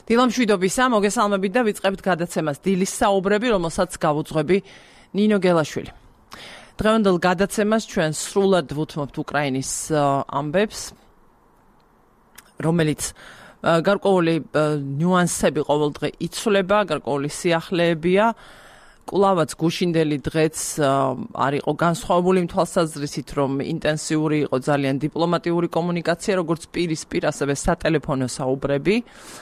დილამშვიდობისა, მოგესალმებით და ვიწყებთ გადაცემას დილის საუბრები, რომელსაც გავუძღვები ნინო გელაშვილი. დღევანდელ გადაცემას ჩვენ სრულად ვუთმობთ უკრაინის ამბებს, რომელიც გარკვეული ნიუანსები ყოველდღე იცვლება, გარკვეული სიახლეებია. კვლავაც გუშინდელი დღეც არ იყო განსხვავებული იმ თვალსაზრისით, რომ ინტენსიური იყო ძალიან დიპლომატიური კომუნიკაცია, როგორც პირისპირ, ასევე სატელეფონო საუბრები.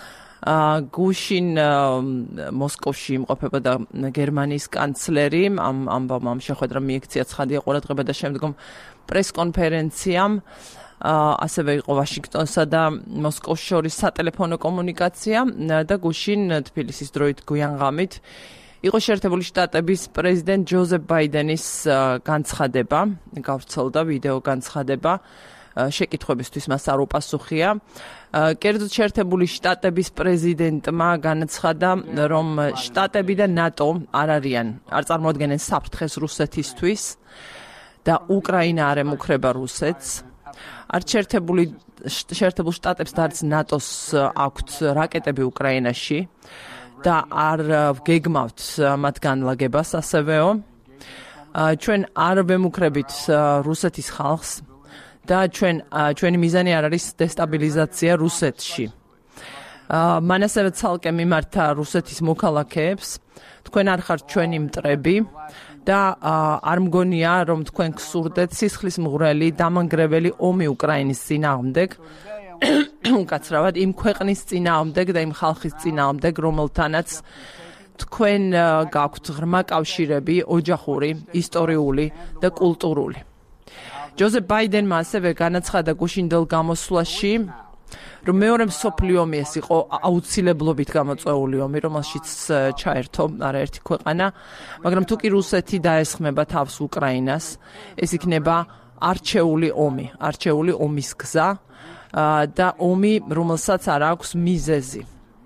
გუშინ მოსკოვში იმყოფებოდა გერმანიის კანცლერი, ამ შეხვედრამ მიექცია ცხადია ყურადღება და შემდგომ პრესკონფერენციამ, ასევე იყო ვაშინგტონსა და მოსკოვს შორის სატელეფონო კომუნიკაცია და გუშინ თბილისის დროით გვიან-ღამით იყო შეერთებული შტატების პრეზიდენტ ჯოზეფ ბაიდენის განცხადება, გავრცელდა ვიდეო განცხადება, შეკითხვებისთვის მას არ უპასუხია. კერძოდ შეერთებული შტატების პრეზიდენტმა განაცხადა, რომ შტატები და ნატო არ წარმოადგენენ საფრთხეს რუსეთისთვის და უკრაინა არ ემუქრება რუსეთს. არც შეერთებულ შტატებს და არც ნატოს აქვთ რაკეტები უკრაინაში და არ ვგეგმავთ მათ განლაგებას ასევეო. ჩვენ არ ვემუქრებით რუსეთის ხალხს და ჩვენი მიზანი არ არის დესტაბილიზაცია რუსეთში. მან ასევე ცალკე მიმართა რუსეთის მოქალაქეებს, თქვენ არ ხართ ჩვენი მტრები და არ მგონია, რომ თქვენ გსურდეთ სისხლის მღვრელი, დამანგრეველი ომი უკრაინის წინააღმდეგ, უკაცრავად იმ ქვეყნის წინააღმდეგ და იმ ხალხის წინააღმდეგ, რომელთანაც თქვენ გაქვთ ღრმა კავშირები, ოჯახური, ისტორიული და კულტურული. ჯოზეფ ბაიდენმა ასევე განაცხადა გუშინდელ გამოსვლაში, რომ მეორე მსოფლიო ომი ეს იყო აუცილებლობით გამოწვეული ომი, რომელშიც ჩაერთო არაერთი ქვეყანა, მაგრამ თუ კი რუსეთი დაესხმება თავს უკრაინას, ეს იქნება არჩეული ომის გზა და ომი, რომელსაც არ აქვს მიზეზი.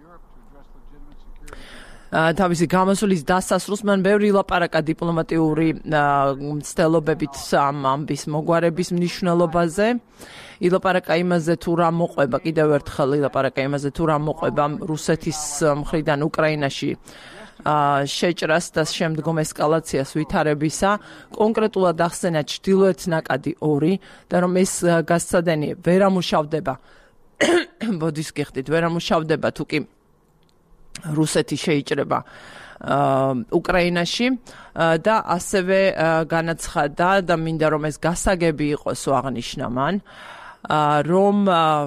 თავისი გამოსვლის დასასრულს მან ბევრი ილაპარაკა დიპლომატიური მცდელობებით ამ ამბის მოგვარების მნიშვნელობაზე. ილაპარაკა იმაზე, თუ რა მოყვება, კიდევ ერთხელ ილაპარაკა იმაზე, თუ რა მოყვება რუსეთის მხრიდან უკრაინაში შეჭრას და შემდგომ ესკალაციას ვითარებისა. კონკრეტულად ახსენა ჩრდილოეთ ნაკადი 2 და რომ ეს გასცადენი ვერ ამუშავდება, ბოდის გიხდით, ვერ ამუშავდება თუ კი რუსეთი შეიჭრება უკრაინაში და ასევე განაცხადა და მინდა რომ ეს გასაგები იყოსო აღნიშნა მან, რომ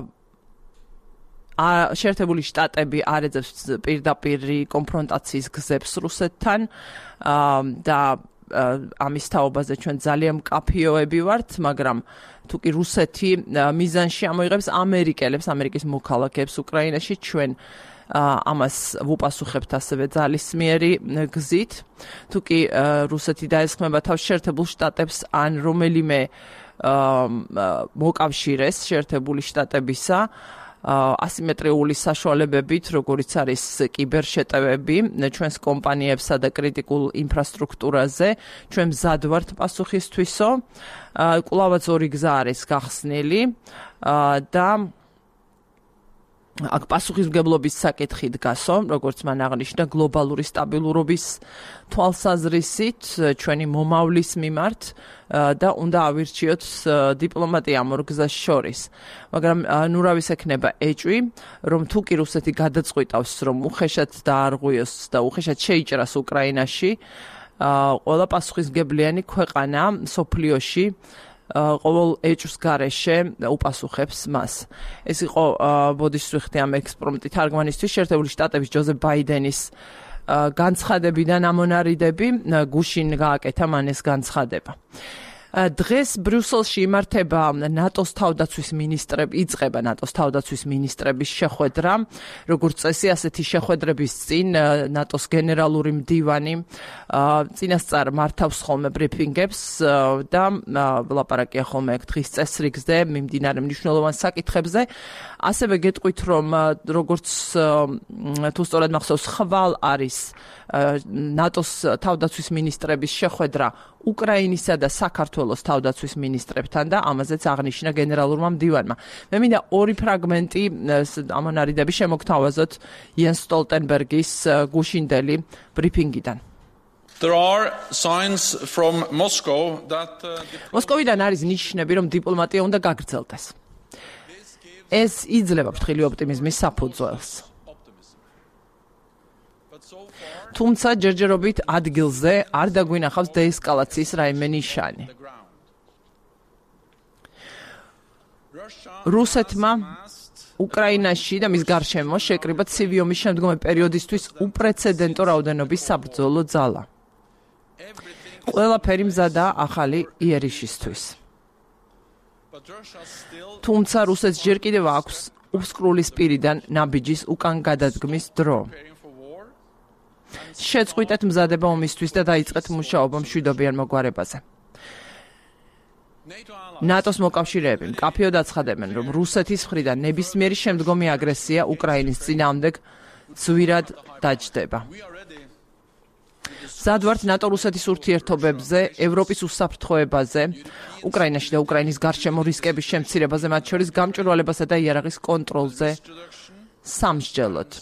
შეერთებული შტატები არ ეძებს პირდაპირი კონფრონტაციის გზებს რუსეთთან და ამის თაობაზე ჩვენ ძალიან მკაფიოები ვართ, მაგრამ თუ კი რუსეთი მიზანში ამოიღებს ამერიკის მოქალაქეებს უკრაინაში, ჩვენ ამას ვუპასუხებთ ასევე ძალისმიერი გზით. თუ კი რუსეთი დაესხმება თავს შეერთებულ შტატებს ან რომელიმე მოკავშირეს შეერთებული შტატებისა ასიმეტრიული საშუალებებით, როგორიც არის კიბერშეტევები ჩვენს კომპანიებსა და კრიტიკულ ინფრასტრუქტურაზე, ჩვენ მზად ვართ პასუხისთვისო. კვლავაც ორი გზა არის გახსნილი და აქ პასუხისმგებლობის საკითხი დგასო, როგორც მან აღნიშნა, გლობალური სტაბილურობის თვალსაზრისით ჩვენი მომავლის მიმართ და უნდა ავირჩიოთ დიპლომატია ამ ორ გზას შორის. მაგრამ ნურავის ექნება ეჭვი, რომ თუ კი რუსეთი გადაწყვიტავს, რომ უხეშად დაარღვიოს და უხეშად შეიჭრას უკრაინაში, ყველა პასუხისმგებლიანი ქვეყანა მსოფლიოში ყოველ ეჭვს გარეშე უპასუხებს მას. ეს იყო ბოდის ვიხდი ამ ექსპრომტი თარგმანისთვის შეერთებული შტატების ჯოზეფ ბაიდენის განცხადებიდან ამონარიდები, გუშინ გააკეთა მან ეს განცხადება. დღეს ბრიუსელში იმართება ნატოს თავდაცვის მინისტრების შეხვედრა. როგორც წესი, ასეთი შეხვედრების წინ ნატოს გენერალური მდივანი წინასწარ მართავს ხოლმე ბრიფინგებს და ლაპარაკია ხოლმე დღის წესრიგზე, მიმდინარე მნიშვნელოვან საკითხებზე. ასევე გეტყვით, რომ როგორც თუ სწორად მახსოვს, ხვალ არის ნატოს თავდაცვის მინისტრების შეხვედრა უკრაინისა და საქართველოს თავდაცვის მინისტრებთან და ამაზეც აღნიშნა გენერალურმა მდივანმა. მე მინდა ორი ფრაგმენტი ამონარიდები შემოგთავაზოთ იენს სტოლტენბერგის გუშინდელი ბრიფინგიდან. There are signs from Moscow that მოსკოვიდან არის ნიშნები, რომ დიპლომატია უნდა გაგრძელდეს. ეს იძლევა ფრთხილი ოპტიმიზმის საფუძველს. თუმცა ჯერჯერობით ადგილზე არ დაგვინახავს დეესკალაციის რაიმე ნიშანი. რუსეთმა უკრაინაში და მის გარშემო შეკრიბა ცივი ომის შემდგომი პერიოდისთვის უპრეცედენტო რაოდენობის საბრძოლო ძალა. ყველაფერი მზადა ახალი იერიშისთვის. თუმცა რუსეთს ჯერ კიდევ აქვს უსკრული სპირიდან ნაბიჯის უკან გადადგმის დრო. შეწყვიტეთ მზადება ომისთვის და დაიწყეთ მუშაობა მშვიდობიან მოგვარებაზე. ნატოს მოკავშირეები მკაფიოდ აცხადებენ, რომ რუსეთის მხრიდან ნებისმიერი შემდგომი აგრესია უკრაინის წინააღმდეგ ძვირად დაჯდება. მზად ნატო რუსეთის ურთიერთობებზე, ევროპის უსაფრთხოებაზე, უკრაინაში და უკრაინის გარშემო რისკების შემცირებაზე, მათ შორის გამჭვირვალებასა და იარაღის კონტროლზე სამსჯელოდ.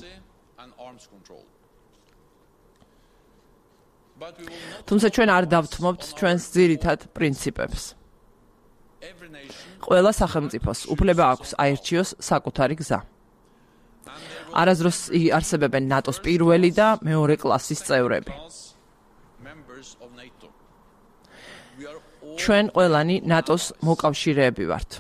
თუმცა ჩვენ არ დავთმობთ ჩვენს ძირითად პრინციპებს. ყველა სახელმწიფოს უფლება აქვს აირჩიოს საკუთარი გზა. არასდროს არსებებენ ნატოს პირველი და მეორე კლასის წევრები. ჩვენ ყველანი ნატოს მოკავშირეები ვართ.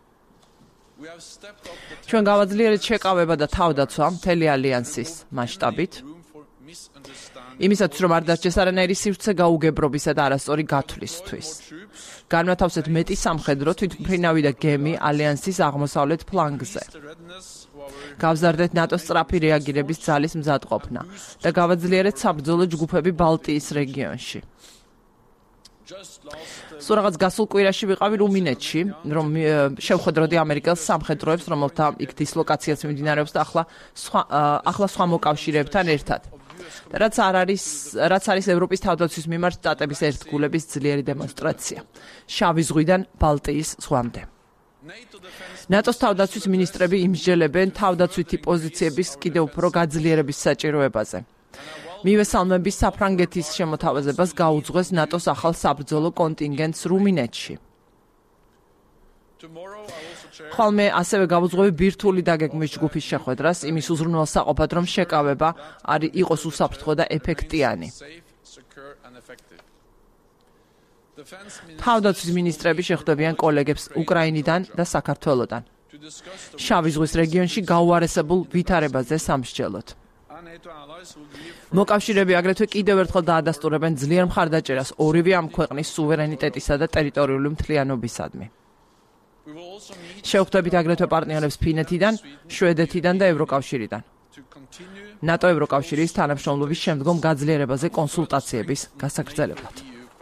ჩვენ გავაძლიერეთ შეკავება და თავდაცვა მთელი ალიანსის მასშტაბით. იმისაც რომ არ დასჯეს არანაირი სივრცე გაუგებრობისა და არასწორი გათვლისთვის. განვათავსეთ მეტი სამხედრო თვითმფრინავი და გემი ალიანსის აღმოსავლეთ ფლანგზე. გავზარდეთ ნატოს სწრაფი რეაგირების ძალის მზადყოფნა და გავაძლიერეთ საბრძოლო ჯგუფები ბალტიის რეგიონში. სულ რაღაც გასულ კვირაში ვიყავი რუმინეთში, რომ შევხვედროდი ამერიკელს სამხედროებს, რომელთა იქ დისლოკაციაც მიმდინარეობს და ახლა სხვა მოკავშირეებთან ერთად. რაც არის ევროპის თავდაცვის მიმართ შტატების ერთგულების ძლიერი დემონსტრაცია. შავი ზღვიდან ბალტიის ზღვამდე. ნატოს თავდაცვის მინისტრები იმსჯელებენ თავდაცვითი პოზიციების კიდევ უფრო გაძლიერების საჭიროებაზე. მივესალმები საფრანგეთის შემოთავაზებას გაუძღვეს ნატოს ახალ საბრძოლო კონტინგენტს რუმინეთში. ხოლმე ასევე გავუძღვევი ბირთვული დაგეგმვის ჯგუფის შეხვედრას იმის უზრუნველსაყოფად, რომ შეკავება იყოს უსაფრთხო და ეფექტიანი. თავდაცვის მინისტრები შეხვდებიან კოლეგებს უკრაინიდან და საქართველოდან. შავი ზღვის რეგიონში გაუარესებულ ვითარებაზე სამსჯელოდ. მოკავშირეები აგრეთვე კიდევ ერთხელ დაადასტურებენ ძლიერ მხარდაჭერას ორივე ამ ქვეყნის სუვერენიტეტისა და ტერიტორიული მთლიანობისადმი. შევხვდებით აგრეთვე პარტნიორებს ფინეთიდან, შვედეთიდან და ევროკავშირიდან. ნატო-ევროკავშირის თანამშრომლობის შემდგომ გაძლიერებაზე კონსულტაციების გასაგრძელებლად.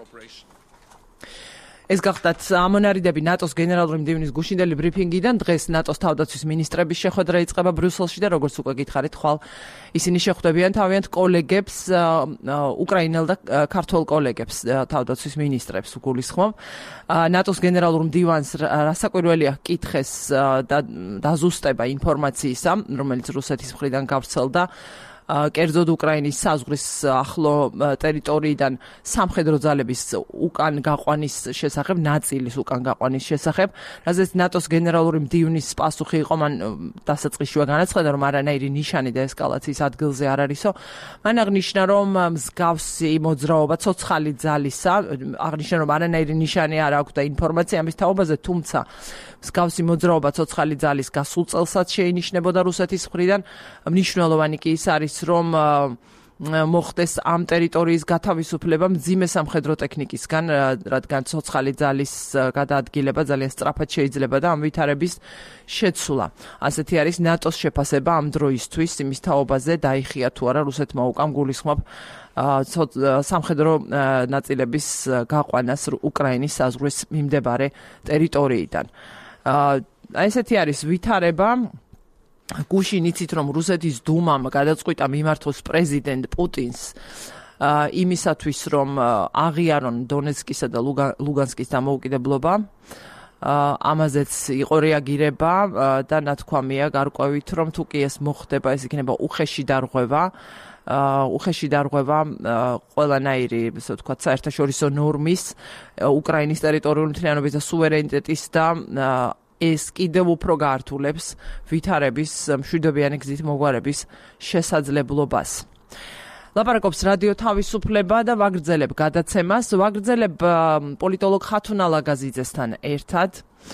ეს გახდათ ამონარიდები ნატოს გენერალური მდივნის გუშინდელი ბრიფინგიდან. დღეს ნატოს თავდაცვის მინისტრების შეხვედრა იწყება ბრიუსელში და როგორც უკვე გითხარით, ხვალ ისინი შეხვდებიან თავიანთ კოლეგებს, უკრაინელ და ქართველ კოლეგებს, თავდაცვის მინისტრებს უგულისხმობ. ნატოს გენერალურ მდივანს რასაკვირველია კითხეს და დაზუსტება ინფორმაციისა, რომელიც რუსეთის მხრიდან გავრცელდა. კერძოდ უკრაინის საზღვრის ახლო ტერიტორიიდან სამხედრო ძალების უკან გაყვანის შესახებ, ნაწილის უკან გაყვანის შესახებ, რაზეც ნატოს გენერალური მდივნის პასუხი იყო, მან დასაწყისშივე განაცხადა, რომ არანაირი ნიშანი და ესკალაციის ადგილზე არ არისო. მან აღნიშნა, რომ მსგავსი მოძრაობა ცოცხალი ძალისა, აღნიშნა, რომ არანაირი ნიშანი არ აქვს და ინფორმაცია ამის თაობაზე, თუმცა მსგავსი მოძრაობა ცოცხალი ძალის გასულ წელსაც შეინიშნებოდა რუსეთის მხრიდან. მნიშვნელოვანი კი ის არის, რომ მოხდეს ამ ტერიტორიის გათავისუფლება მძიმე სამხედრო ტექნიკისგან, რადგან ცოცხალი ძალის გადაადგილება ძალიან სწრაფად შეიძლება და ამ ვითარების შეცვლა. ასეთი არის ნატოს შეფასება ამ დროისთვის, იმის თაობაზე დაიხია თუ არა რუსეთმა უკან გულისხმობ სამხედრო ნაწილების გაყვანას უკრაინის საზღვრის მიმდებარე ტერიტორიიდან. ესეთი არის ვითარება. გუშინ იცით რომ რუსეთის დუმამ გადაწყვიტა მიმართოს პრეზიდენტ პუტინს იმისათვის რომ აღიარონ დონეცკისა და ლუგანსკის დამოუკიდებლობა ამაზეც იყო რეაგირება და ნათქვამია გარკვევით რომ თუ კი ეს მოხდება ეს იქნება უხეში დარღვევა ყველანაირი ესე ვთქვათ საერთაშორისო ნორმის უკრაინის ტერიტორიული მთლიანობის და სუვერენიტეტის და ეს კიდევ უფრო გაართულებს ვითარების მშვიდობიანი გზით მოგვარების შესაძლებლობას. ლაპარაკობს რადიო თავისუფლება და ვაგრძელებ გადაცემას. ვაგრძელებ პოლიტოლოგ ხათუნა ლაგაზიძესთან ერთად,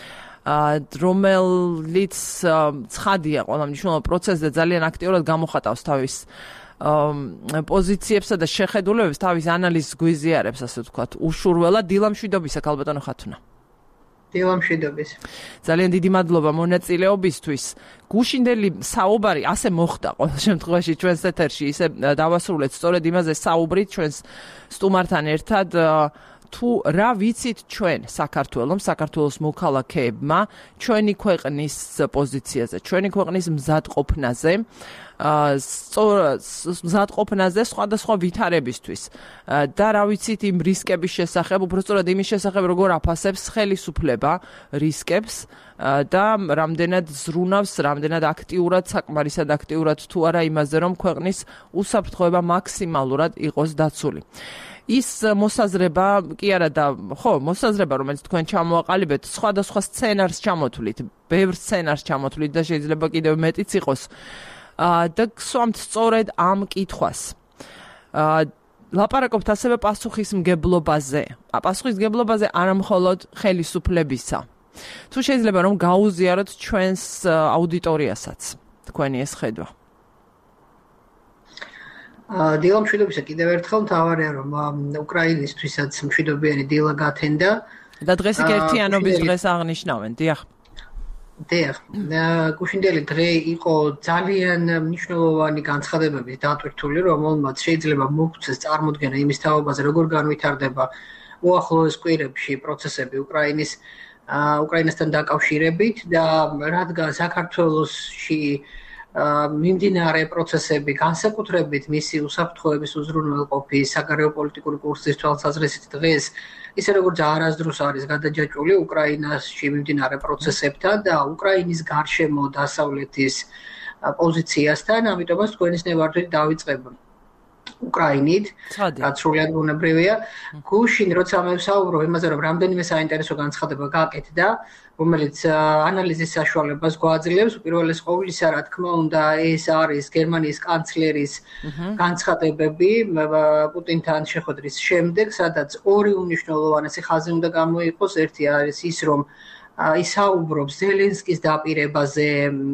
რომელიც ცხადია ყველა მნიშვნელოვან პროცესზე ძალიან აქტიურად გამოხატავს თავის პოზიციებსა და შეხედულებებს, თავის ანალიზს გვიზიარებს, ასე ვთქვათ, უშურველად. დილა მშვიდობისა, ქალბატონო ხათუნა. დილა მშვიდობის. ძალიან დიდი მადლობა მონაწილეობისთვის. გუშინდელი საუბარი ასე მოხდა ყოველ შემთხვევაში ჩვენს ეთერში, ისე დავასრულეთ სწორედ იმაზე საუბრით ჩვენს სტუმართან ერთად, თუ რა ვიცით ჩვენ საქართველოს მოქალაქეებმა ჩვენი ქვეყნის პოზიციაზე, ჩვენი ქვეყნის მზადყოფნაზე, მზადყოფნაზე სხვადასხვა ვითარებისთვის და რა ვიცით იმ რისკების შესახებ, უბრალოდ იმის შესახებ, როგორ აფასებს ხელისუფლება რისკებს და რამდენად ზრუნავს, რამდენად აქტიურად, საკმარისად აქტიურად თუ არა იმაზე, რომ ქვეყნის უსაფრთხოება მაქსიმალურად იყოს დაცული. ის მოსაზრება კი არა და ხო, მოსაზრება, რომელიც თქვენ ჩამოაყალიბეთ, სხვადასხვა სცენარს ჩამოთვლით, ბევრ სცენარს ჩამოთვლით და შეიძლება კიდევ მეტიც იყოს. და გსვამთ სწორედ ამ კითხვას. ლაპარაკობთ ასევე პასუხისმგებლობაზე. პასუხისმგებლობაზე არა მხოლოდ ხელისუფლებისა. თუ შეიძლება რომ გაუზიაროთ ჩვენს აუდიტორიასაც თქვენი ეს ხედვა. დილა მშვიდობისა კიდევ ერთხელ მთავარია რომ უკრაინისთვისაც მშვიდობიანი დილა გათენდა და დღეს იქ ერთიანობის დღეს აღნიშნავენ. დიახ. გუშინდელი დღე იყო ძალიან მნიშვნელოვანი განცხადებების დატვირთული, რომელმაც შეიძლება მოგვცეს წარმოდგენა იმის თაობაზე, როგორ განვითარდება უახლოეს კვირებში პროცესები უკრაინასთან დაკავშირებით და რადგან საქართველოში მიმდინარე პროცესები განსაკუთრებით მისი უსაფრთხოების უზრუნველყოფის საგარეო პოლიტიკური კურსის თვალსაზრისით დღეს ისე როგორც არასდროს არის გადაჯაჭვული უკრაინაში მიმდინარე პროცესებთან და უკრაინის გარშემო დასავლეთის პოზიციასთან, ამიტომაც თქვენის ნებართვით დავიწყებ უკრაინით, რაც სრულად ბუნებრივია. გუშინ როცა მე ვსაუბრობ იმაზე, რომ რამდენიმე საინტერესო განცხადება გაკეთდა, რომელიც ანალიზის საშუალებას გვაძლევს, უპირველეს ყოვლისა, რა თქმა უნდა, ეს არის გერმანიის კანცლერის განცხადებები პუტინთან შეხვედრის შემდეგ, სადაც ორი უმნიშვნელოვანესი ხაზი უნდა გამოიყოს. ერთი არის ის, რომ ისაუბრობს ზელენსკის დაპირებაზე,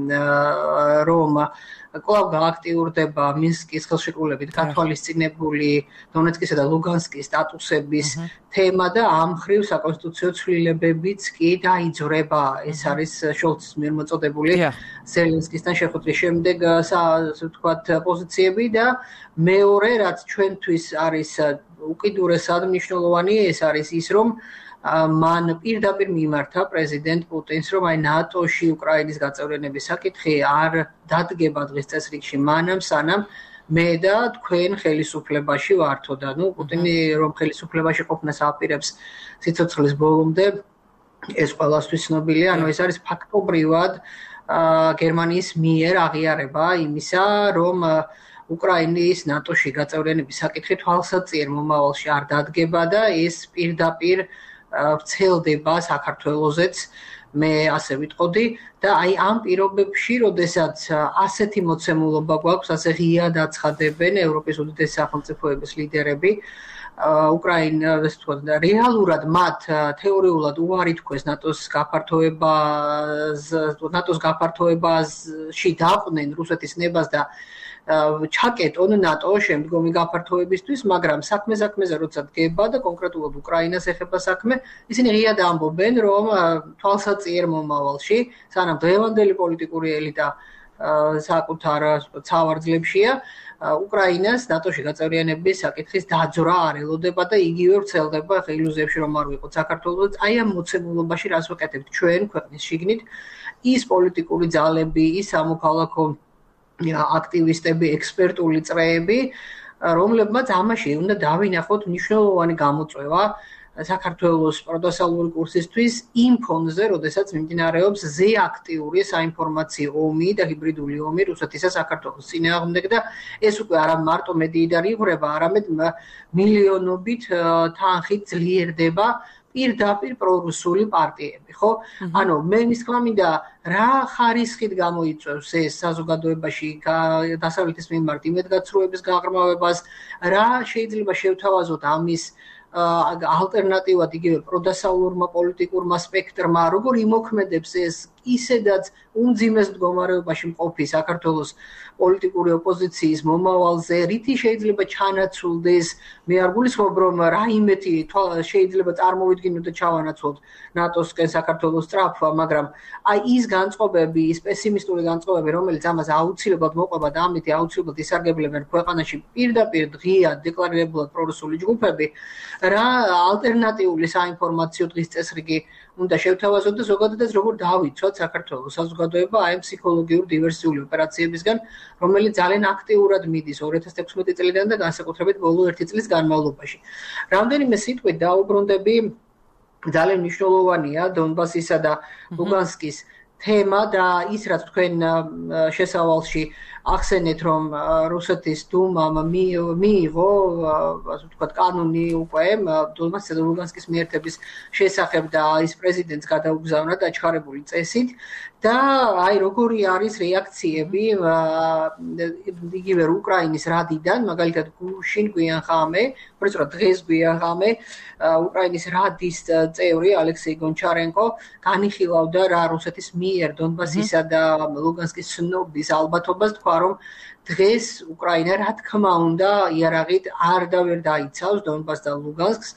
რომ კვლავ გააქტიურდება მინსკის ხელშეკრულებით გათვალისწინებული დონეცკისა და ლუგანსკის სტატუსების თემა და ამ მხრივ საკონსტიტუციო ცვლილებებიც კი დაიძრება. ეს არის შოლცის მიერ მოწოდებული ზელენსკისთან შეხვედრის შემდეგ ასე ვთქვათ პოზიციები და მეორე, რაც ჩვენთვის არის უკიდურესად მნიშვნელოვანი, ეს არის ის, რომ მან პირდაპირ მიმართა პრეზიდენტ პუტინს, რომ აი ნატოში უკრაინის გაწევრიანების საკითხი არ დადგება დღის წესრიგში მანამ, სანამ მე და თქვენ ხელისუფლებაში ვართო და პუტინი რომ ხელისუფლებაში ყოფნას აპირებს სიცოცხლის ბოლომდე, ეს ყველასთვის ცნობილია, ეს არის ფაქტობრივად გერმანიის მიერ აღიარება იმისა, რომ უკრაინის ნატოში გაწევრიანების საკითხი თვალსაჩინო მომავალში არ დადგება და ეს პირდაპირ ვრცელდება საქართველოსეც, მე ასე ვიტყოდი და აი ამ პირობებში, როდესაც ასეთი მოცემულობა გვაქვს, ასე ღიად აცხადებენ ევროპის უდიდესი სახელმწიფოების ლიდერები, უკრაინას თქო და რეალურად მათ თეორიულად უარი თქვეს ნატოს გაფართოებაში დაყვნენ რუსეთის ნებას და ჩაკეტონ ნატო შემდგომი გაფართოებისთვის, მაგრამ საქმეზე როცა დგება და კონკრეტულად უკრაინას ეხება საქმე, ისინი ღიად ამბობენ, რომ თვალსაჩინო მომავალში, სანამ დღევანდელი პოლიტიკური ელიტა საკუთარ ცავარ ძლებშია, უკრაინას ნატოში გაწევრიანების საკითხის დაძვრა არ ელოდება და იგივე ვრცელდება ილუზიებში რომ არ ვიყოთ საქართველოს აი ამ მოცემულობაში რას ვაკეთებთ ჩვენ ქვეყნის შიგნით ის პოლიტიკური ძალები ის სამოქალაქო აქტივისტები ექსპერტული წრეები რომლებმაც ამაში უნდა დავინახოთ მნიშვნელოვანი გამოწვევა საქართველოს პროდასალური კურსისთვის იმ ფონზე, როდესაც მიმდინარეობს ზეაქტიური საინფორმაციო ომი და ჰიბრიდული ომი რუსეთისა საქართველოს წინააღმდეგ და ეს უკვე არა მარტო მედიიდან იღვრება, არამედ მილიონობით თანხით ძლიერდება პირდაპირ პრორუსული პარტიები, ხო? ანუ მე მისქმა მინდა რა ხარისხით გამოიწვევს ეს საზოგადოებაში დასავლეთის მიმართ იმედგაცრუების გაღრმავებას, რა შეიძლება შევთავაზოთ ამის ალტერნატივად იგივე პროდასავლურმა პოლიტიკურმა სპექტრმა, როგორ იმოქმედებს ეს ისედაც უმძიმეს მდგომარეობაში მყოფი საქართველოს პოლიტიკური ოპოზიციის მომავალზე, რითი შეიძლება ჩანაცვლდეს, მე არ გულისხმობ, რომ რაიმეთი შეიძლება წარმოვიდგინოთ და ჩავანაცვლოთ ნატოსკენ საქართველოს სწრაფვა, მაგრამ აი ის განწყობები, ის პესიმისტური განწყობები, რომელიც ამას აუცილებლად მოყვება და ამით აუცილებლად ისარგებლებენ ქვეყანაში პირდაპირ დღეა დეკლარირებულად პრორუსული ჯგუფები, რა ალტერნატიული საინფორმაციო დღის წესრიგი უნდა შევთავაზოთ და ზოგადადაც როგორ დავიცვათ საქართველოს საზოგადოება აი ფსიქოლოგიურ დივერსიული ოპერაციებისგან, რომელიც ძალიან აქტიურად მიდის 2016 წლიდან და განსაკუთრებით ბოლო 1 წლის განმავლობაში. რამდენიმე სიტყვით დაუბრუნდები ძალიან მნიშვნელოვანია დონბასისა და ლუგანსკის თემა და ის რაც თქვენ შესავალში ახსენეთ რომ რუსეთის დუმამ მიიღო ასე ვთქვათ კანონი უკვე დონბასისა და ლუგანსკის მიერთების შესახებ და ის პრეზიდენტს გადაუგზავნა დაჩქარებული წესით და აი როგორი არის რეაქციები იგივე უკრაინის რადიდან მაგალითად გუშინ გვიან ხამე უბრალოდ დღეს გვიან ხამე უკრაინის რადის წევრი ალექსეი გონჩარენკო განიხილავდა რა რუსეთის მიერ დონბასისა და ლუგანსკის ცნობის ალბათობას თქვა რომ დღეს უკრაინა რა თქმა უნდა იარაღით არ და ვერ დაიცავს დონბასს და ლუგანსკს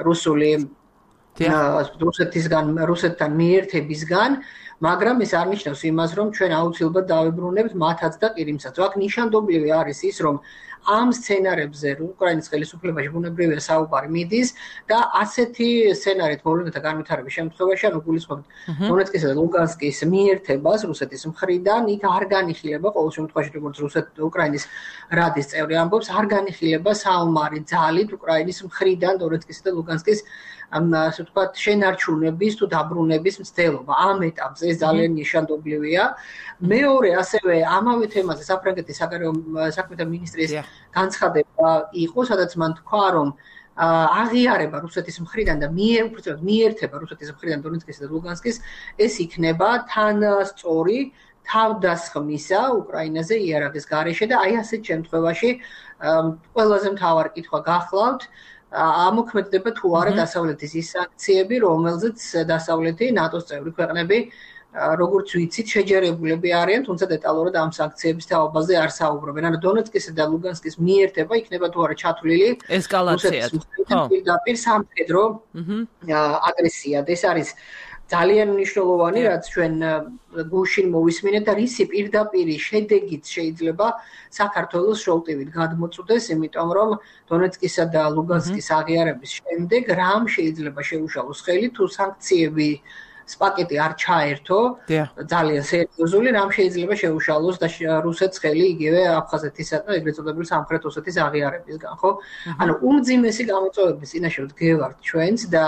რუსეთთან მიერთებისგან მაგრამ ეს არ ნიშნავს იმას რომ ჩვენ აუცილებლად დავებრუნებთ მათაც და ყირიმსაც. აქ ნიშანდობლივი არის ის რომ ამ სცენარებზე უკრაინის ხელისუფლებაში ბუნებრივია საუბარი მიდის და ასეთი სცენარით მოვლენათა განვითარების შემთხვევაში ანუ გულისხმობთ დონეცკისა და ლუგანსკის მიერთებას რუსეთის მხრიდან იქ არ განიხილება ყოველ შემთხვევაში როგორც უკრაინის რადის წევრი ამბობს არ განიხილება საომარი ძალით უკრაინის მხრიდან დონეცკისა და ლუგანსკის ასე ვთქვათ შენარჩუნების თუ დაბრუნების მცდელობა ამ ეტაპზე ეს ძალიან ნიშანდობლივია. მეორე ასევე ამავე თემაზე საფრანგეთის საგარეო საქმეთა მინისტრის განცხადება იყო, სადაც მან თქვა, რომ აღიარება რუსეთის მხრიდან და მიერთება რუსეთის მხრიდან დონეცკისა და ლუგანსკის ეს იქნება თან სწორი თავდასხმისა უკრაინაზე იარაღის გარეშე და აი ასეთ შემთხვევაში ყველაზე მთავარი კითხვა გახლავთ ამოქმედდება თუ არა დასავლეთის ის სანქციები, რომელზეც დასავლეთი ნატოს წევრი ქვეყნები როგორც ვიცით შეჯერებულები არიან, თუმცა დეტალურად ამ სანქციების თაობაზე არ საუბრობენ. ანუ დონეცკისა და ლუგანსკის მიერთება იქნება თუ არა ჩათვლილი ესკალაციად. პირდაპირ სამხედრო აგრესიად. ეს არის ძალიან მნიშვნელოვანი, რაც ჩვენ გუშინ მოვისმინეთ და რისი პირდაპირი შედეგიც შეიძლება საქართველოს შოლტივით გადმოწყვდეს, იმიტომ რომ დონეცკისა და ლუგანსკის აღიარების შემდეგ რამ შეიძლება შეუშალოს ხელი თუ სანქციები პაკეტი არ ჩაერთო, ძალიან სერიოზული რამ შეიძლება შეუშალოს და რუსეთს ხელი იგივე აფხაზეთისა და ეგრეთ წოდებული სამხრეთ ოსეთის აღიარებისგან, ხო? ანუ უმძიმესი გამოწვევების წინაშე ვდგევართ ჩვენც და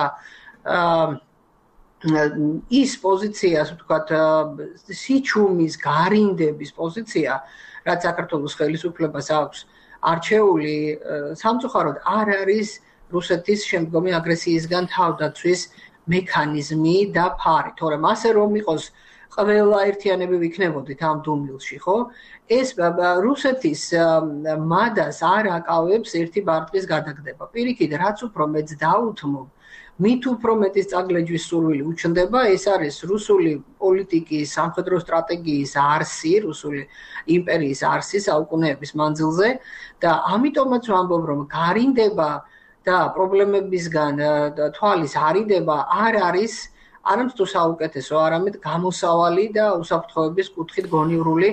ის პოზიცია, ასე ვთქვათ, სიჩუმის გარინდების პოზიცია, რაც საქართველოს ხელისუფლებას აქვს არჩეული, სამწუხაროდ არ არის რუსეთის შემდგომი აგრესიისგან თავდაცვის მექანიზმი და ფარი, თორემ ასე რომ იყოს ყველა ერთიანები ვიქნებოდით ამ დუმილში, ხო? ეს რუსეთის მადას არ აკავებს ერთი ბარტყის გადაგდება. პირიქით, რაც უფრო მეც დაუთმობ მით უფრო მეტის წაგლეჯვის სურვილი უჩნდება, ეს არის რუსული პოლიტიკის, სამხედრო სტრატეგიის არსი, რუსული იმპერიის არსი საუკუნეების მანძილზე და ამიტომაც ვამბობ, რომ გარინდება და პრობლემებისგან თვალის არიდება არ არის არამედ თუ საუკეთესო, არამედ გამოსავალი და უსაფრთხოების კუთხით გონივრული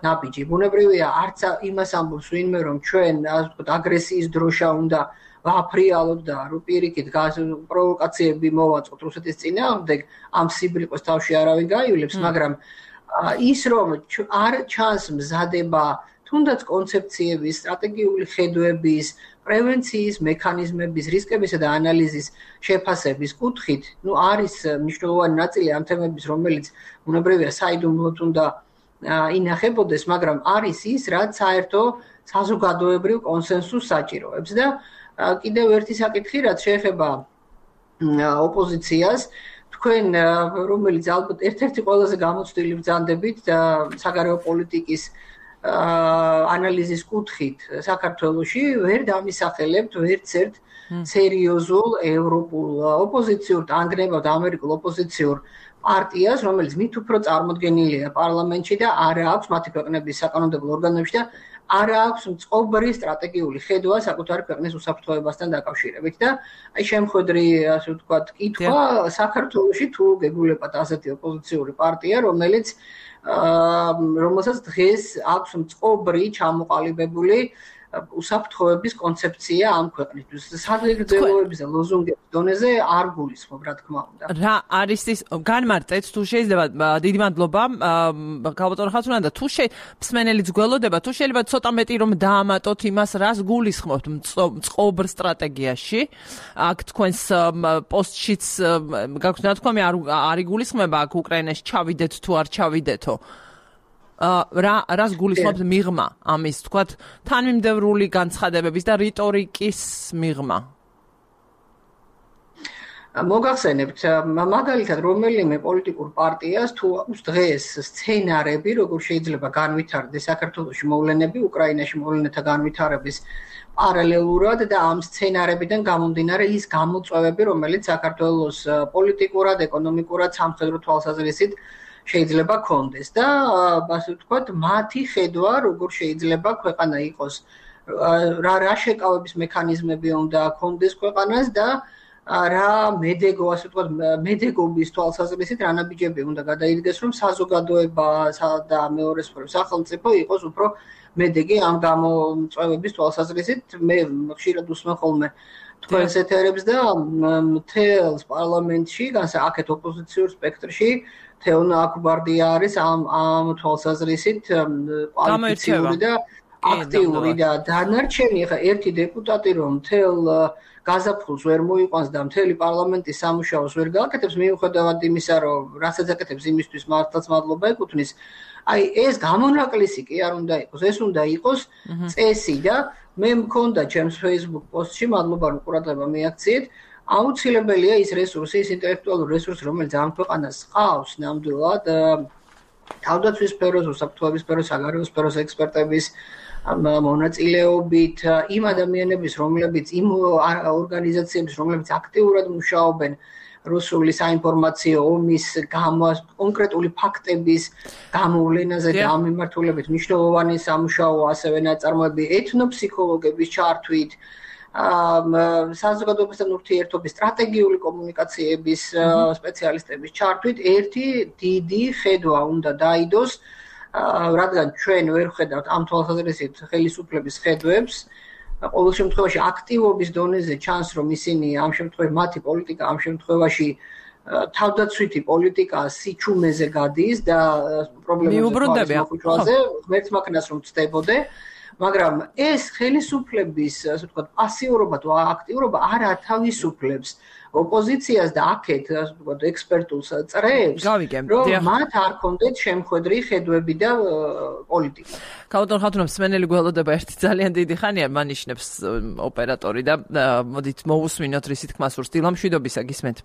ნაბიჯი. ბუნებრივია, არც იმას ამბობს ვინმე, რომ ჩვენ ასე ვთქვათ, აგრესიის დროშა უნდა ვაფრიალოთ და პირიქით პროვოკაციები მოვაწყოთ რუსეთის წინააღმდეგ, ამ სიბრიყოს თავში არავინ გაივლებს, მაგრამ ის რომ არ ჩანს მზადება თუნდაც კონცეფციების, სტრატეგიული ხედვების, პრევენციის მექანიზმების, რისკებისა და ანალიზის შეფასების კუთხით, არის მნიშვნელოვანი ნაწილი ამ თემების, რომელიც ბუნებრივია საიდუმლოდ უნდა ინახებოდეს, მაგრამ არის ის, რაც საერთო საზოგადოებრივ კონსენსუსს საჭიროებს და კიდევ ერთი საკითხი, რაც შეეხება ოპოზიციას, თქვენ რომელიც ალბათ ერთ-ერთი ყველაზე გამოცდილი ბრძანდებით საგარეო პოლიტიკის ანალიზის კუთხით საქართველოში ვერ დამისახელებთ ვერცერთ სერიოზულ ევროპულ ოპოზიციურ ტანგრებად ამერიკულ ოპოზიციურ პარტიას, რომელიც მით უფრო წარმოდგენილია პარლამენტში და არა აქვს მათი ქვეყნების საკანონმდებლო ორგანოებში და არა აქვს მწყობრი სტრატეგიული ხედვა საკუთარი ქვეყნის უსაფრთხოებასთან დაკავშირებით და აი შემხედრი ასე ვთქვათ კითხვა საქართველოში თუ გეგულებათ ასეთი ოპოზიციური პარტია, რომელსაც დღეს აქვს მწყობრი ჩამოყალიბებული უსაფრთხოების კონცეფცია ამ ქვეყნისთვის. საგრძელოების და ლოზუნგების დონეზე არ გულისხმობ, რა თქმა უნდა. რა არის ის განმარტეთ თუ შეიძლება დიდი მადლობა გალბატონ ხათუნა და თუ მსმენელიც გველოდება თუ შეიძლება ცოტა მეტი რომ დაამატოთ იმას რას გულისხმობთ მწყობრ სტრატეგიაში აქ თქვენს პოსტშიც გაქვთ ნათქვამი არ იგულისხმება აქ უკრაინაში ჩავიდეთ თუ არ ჩავიდეთო რას გულისხმობთ მიღმა ამის თქვათ თანმიმდევრული განცხადებების და რიტორიკის მიღმა მოგახსენებთ მაგალითად რომელიმე პოლიტიკურ პარტიას თუ აქვს დღეს სცენარები როგორ შეიძლება განვითარდეს საქართველოში მოვლენები უკრაინაში მოვლენათა განვითარების პარალელურად და ამ სცენარებიდან გამომდინარე ის გამოწვევები რომელიც საქართველოს პოლიტიკურად ეკონომიკურად სამხედრო თვალსაზრისით შეიძლება კონდეს და ასე ვთქვათ მათი ხედვა როგორ შეიძლება ქვეყანა იყოს რა შეკავების მექანიზმები უნდა კონდეს ქვეყანას და რა მედეგო ასე ვთქვათ მედეგობის თვალსაზრისით რა ნაბიჯები უნდა გადაიდგეს რომ საზოგადოება და მეორე სფერო სახელმწიფო იყოს უფრო მედეგი ამ გამოწვევების თვალსაზრისით მე ხშირად უსმენ ხოლმე თქვენს ეთერებს და მთელს პარლამენტში აქეთ ოპოზიციურ სპექტრში თეონა აკუბარდია არის ამ თვალსაზრისით კვალიფიციური და აქტიური და დანარჩენი ხა ერთი დეპუტატი რომ მთელ გაზაფხულს ვერ მოიყვანს და მთელი პარლამენტის სამუშაოს ვერ გააკეთებს მიუხედავად იმისა რომ რასაც აკეთებს იმისთვის მართლაც მადლობა ეკუთვნის აი ეს გამონაკლისი კი არ უნდა იყოს ეს უნდა იყოს წესი და მე მქონდა ჩემს Facebook პოსტში მადლობა რომ ყურადღება მიაქციეთ აუცილებელია ის რესურსი, ის ინტელექტუალური რესურსი, რომელიც ამ ქვეყანას ყავს ნამდვილად თავდაცვის სფეროს, უსაფრთხოების სფეროს, საგარეო სფეროს ექსპერტების მონაწილეობით, იმ ადამიანების, რომლებიც იმ ორგანიზაციების, რომლებიც აქტიურად მუშაობენ რუსული საინფორმაციო ომის კონკრეტული ფაქტების გამოვლენაზე და ამ მიმართულებით მნიშვნელოვანი სამუშაო ასევე ნაწარმოები ეთნოფსიქოლოგების ჩართვით საზოგადოებასთან ურთიერთობის სტრატეგიული კომუნიკაციების სპეციალისტების ჩართვით ერთი დიდი ხედვა უნდა დაიდოს რადგან ჩვენ ვერ ვხედავთ ამ თვალსაზრისით ხელისუფლების ხედვებს ყოველ შემთხვევაში აქტივობის დონეზე ჩანს რომ ისინი ამ შემთხვევაში მათი პოლიტიკა ამ შემთხვევაში თავდაცვითი პოლიტიკა სიჩუმეზე გადის და პრობლემებზე მოხუჭვაზე ღმერთს მაქნას რომ ცდებოდე მაგრამ ეს ხელისუფლების ასე ვთქვათ პასიურობა თუ აქტიურობა არ ათავისუფლებს ოპოზიციას და აქეთ ასე ვთქვათ ექსპერტულ წრეებს რომ მათ არ კონდეთ შემხედრი ხედვები და პოლიტიკა. გალბატონ ხათუნა მსმენელი გველოდება ერთი ძალიან დიდი ხანია მანიშნებს ოპერატორი და მოდით მოусმინოთ რისი თქმა სურს დილამშვიდობისა გისმენთ.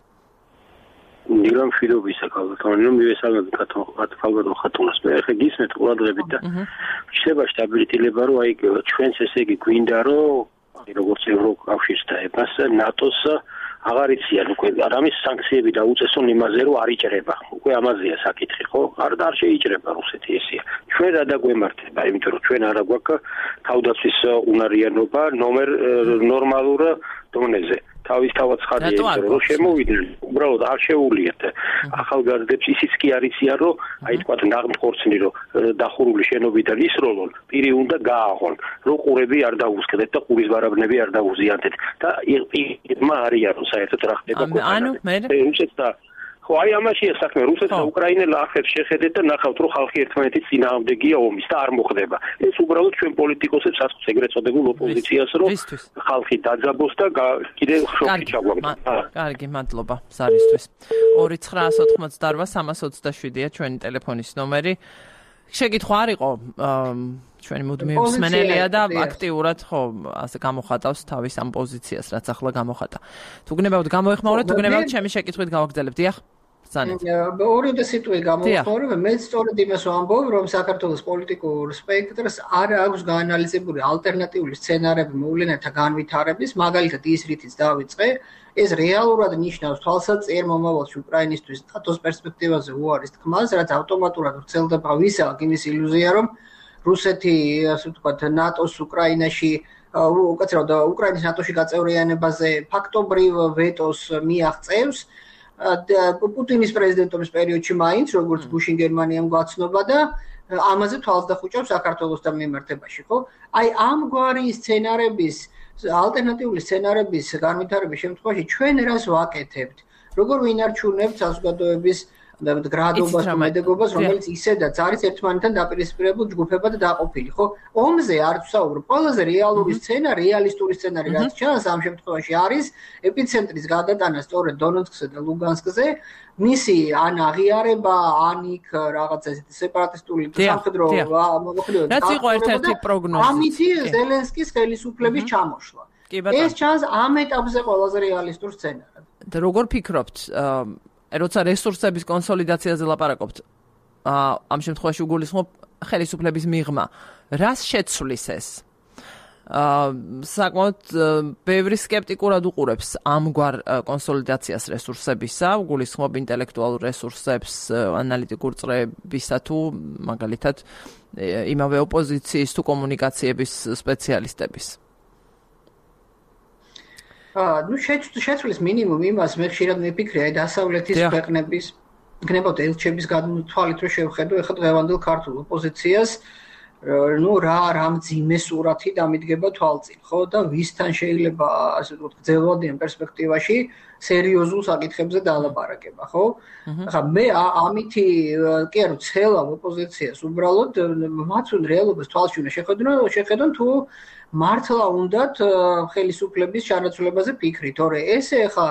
დილამშვიდობისა გალბატონი რომ მივესალმებით გალბატონ ხათუნას მე ხე გისმენთ ყურადღებით და შეიძლება სტაბილიტილება რომ აი ჩვენს ესე იგი გვინდა რომ როგორც ევროკავშირს და ებას ნატოს აღარ იციან უკვე რამის სანქციები დაუწესონ იმაზე რომ არ იჭრება უკვე ამაზეა საკითხი ხო არ შეიჭრება რუსეთი ესეა ჩვენ რა დაგვემართება იმიტომ რომ ჩვენ არა გვაქვს თავდაცვის უნარიანობა ნორმალურ დონეზე. თავისთავად ხარია რომ შემოვიდნენ, უბრალოდ არ შეუულიათ ახალგაზრდებს ისიც კი არ იციან, რომ აი თქვათ ნაღმხორცნი რომ დახურული შენობიდან ისროლონ, პირი უნდა გააღონ, რომ ყურები არ დაუსკდეთ და ყურის ბარაბნები არ დაუზიანდეთ და მა არიან რომ საერთოდ რა ხდება ქვეყანაში. ხო, აი ამაშია საქმე, რუსეთს და უკრაინელ ახებს შეხედეთ და ნახავთ, რომ ხალხი ერთმანეთის წინააღმდეგია ომის და არ მოხდება. ეს უბრალოდ ჩვენ პოლიტიკოსებს აწყობს ეგრეთ წოდებულ ოპოზიციას, რომ ხალხი დაძაბოს და კიდევ შოკი ჩაგვაგდეს. კარგი, მადლობა ზარისთვის. 2988327-ია ჩვენი ტელეფონის ნომერი. შეკითხვა არ იყო ჩვენი მუდმივი მსმენელია და აქტიურად ხო ასე გამოხატავს თავის ამ პოზიციას, რაც ახლა გამოხატა. თუ გნებავთ გამოეხმაურეთ, თუ გნებავთ ჩემი შეკითხვით გავაგრძელებთ. დიახ. ორი სიტყვი გამოხმაურებ, მეც სწორედ იმას ვამბობ, რომ საქართველოს პოლიტიკურ სპექტრს არ აქვს გაანალიზებული ალტერნატიული სცენარები მოვლენათა განვითარების, მაგალითად ის რითიც დავიწყე, ეს რეალურად ნიშნავს თვალსაჩინო მომავალში უკრაინისთვის სტატუს პერსპექტივაზე უარის თქმას, რაც ავტომატურად ვრცელდება ვისაა იმის ილუზია, რომ რუსეთი, ასე ვთქვათ, ნატოს უკრაინაში უკაცრავად უკრაინის ნატოში გაწევრიანებაზე ფაქტობრივ ვეტოს მიაღწევს. პუტინის პრეზიდენტობის პერიოდში მაინც როგორც ბუშინ გერმანიამ გვაცნობა და ამაზე თვალს დახუჭავს საქართველოსთან მიმართებაში, ხო? აი ამგვარი სცენარების, ალტერნატიული სცენარების განვითარების შემთხვევაში ჩვენ რას ვაკეთებთ? როგორ ვინარჩუნებთ საზოგადოების გრადობას და მედეგობას, რომელიც ისედაც არის ერთმანეთთან დაპირისპირებულ ჯგუფებად დაყოფილი, ხო? ომზე არ ვსაუბრობ. ყველაზე რეალური სცენა, რეალისტური სცენარი რაც ჩანს ამ შემთხვევაში არის ეპიცენტრის გადატანა სწორედ დონეცკზე და ლუგანსკზე, მისი ან აღიარება, ან იქ რაღაც ესეთი სეპარატისტული სამხედრო მოქმედება. რაც იყო ერთ-ერთი პროგნოზი. ამით ზელენსკის ხელისუფლების ჩამოშლა. ეს ჩანს ამ ეტაპზე ყველაზე რეალისტურ სცენარად. და როგორ ფიქრობთ, როცა რესურსების კონსოლიდაციაზე ლაპარაკობთ, ამ შემთხვევაში უგულისხმობ ხელისუფლების მიღმა, რას შეცვლის ეს? საკმაოდ ბევრი სკეპტიკურად უყურებს ამგვარ კონსოლიდაციას რესურსებისა, უგულისხმობ ინტელექტუალურ რესურსებს, ანალიტიკურ წრეებისა თუ მაგალითად იმავე ოპოზიციის თუ კომუნიკაციების სპეციალისტების. ну შეცვლის მინიმუმ იმას მე ხშირად მიფიქრე აი დასავლეთის ქვეყნების გნებავთ ელჩების გადმოთვალით რომ შევხედო ეხლა დღევანდელ ქართულ ოპოზიციას ну რა მძიმე სურათი დამიდგება თვალწინ ხო და ვისთან შეიძლება ასე ვთქვათ გრძელვადიან პერსპექტივაში სერიოზულ საკითხებზე დაალაპარაკება ხო ახლა მე ამითი კი არა ცელავ ოპოზიციას უბრალოდ მათ უნდა რეალობას თვალში უნდა შეხედონ თუ მართლა უნდათ ხელისუფლების ჩანაცვლებაზე ფიქრი, თორე ესე ხა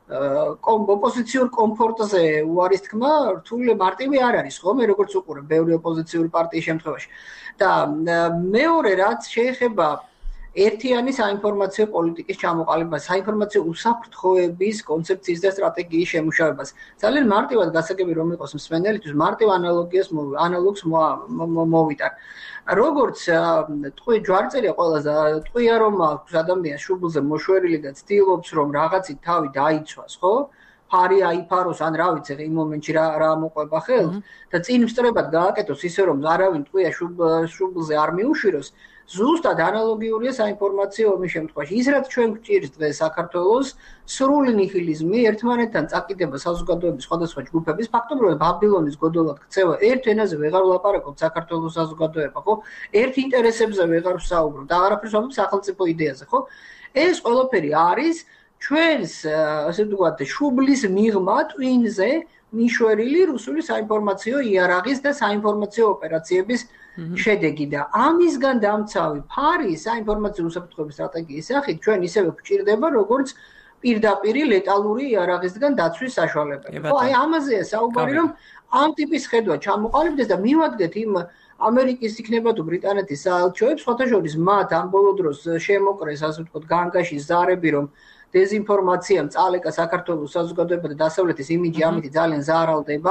ოპოზიციურ კომფორტზე უარის თქმა რთული მარტივი არ არის, ხო? მე როგორც უყურებ ბევრი ოპოზიციური პარტიის შემთხვევაში. და მეორე რაც შეეხება ერთიანი საინფორმაციო პოლიტიკის ჩამოყალიბებას, საინფორმაციო უსაფრთხოების კონცეფციის და სტრატეგიის შემუშავებას. ძალიან მარტივად გასაგები რომ იყოს მსმენელისთვის, მარტივ ანალოგს მოვიტან. როგორც ტყვი ჯვარწერია ყველაზე ტყვია რომ აქვს ადამიანს შუბლზე მოშვერილი და ცდილობს რომ რაღაცით თავი დაიცვას, ხო? ფარი აიფაროს ან რა ვიცი იმ მომენტში რა მოყვება ხელს და წინ მსწრებად გააკეთოს ისე რომ არავინ ტყვია შუბლზე არ მიუშვიროს. ზუსტად ანალოგიურია საინფორმაციო ომის შემთხვევაში. ის რაც ჩვენ გვჭირს დღეს საქართველოს სრული ნიჰილიზმი, ერთმანეთთან წაკიდება საზოგადოების სხვადასხვა ჯგუფების, ფაქტობრივად ბაბილონის გოდოლად ქცევა, ერთ ენაზე ვეღარ ვლაპარაკობ საქართველოს საზოგადოება, ხო? ერთ ინტერესებზე ვეღარ ვსაუბრობ და აღარაფერს ვამბობ სახელმწიფო იდეაზე, ხო? ეს ყველაფერი არის ჩვენს, ასე ვთქვათ, შუბლის მიღმა ტვინზე მიშვერილი რუსული საინფორმაციო იარაღის და საინფორმაციო ოპერაციების შედეგი და ამისგან დამცავი ფარი საინფორმაციო უსაფრთხოების სტრატეგიის სახით ჩვენ ისევე გვჭირდება როგორც პირდაპირი ლეტალური იარაღისგან დაცვის საშუალებები. ხო, აი ამაზეა საუბარი რომ ამ ტიპის ხედვა ჩამოყალიბდეს და მივადგეთ იმ ამერიკის იქნება თუ ბრიტანეთის საელჩოებს, ხოთაშორის მათ ამ ბოლო დროს შემოკრეს, ასე ვთქვათ, განგაში ზარები რომ დეზინფორმაციამ წალეკა საქართველოს საზოგადოება და დასავლეთის იმიჯი ამით ძალიან ზარალდება.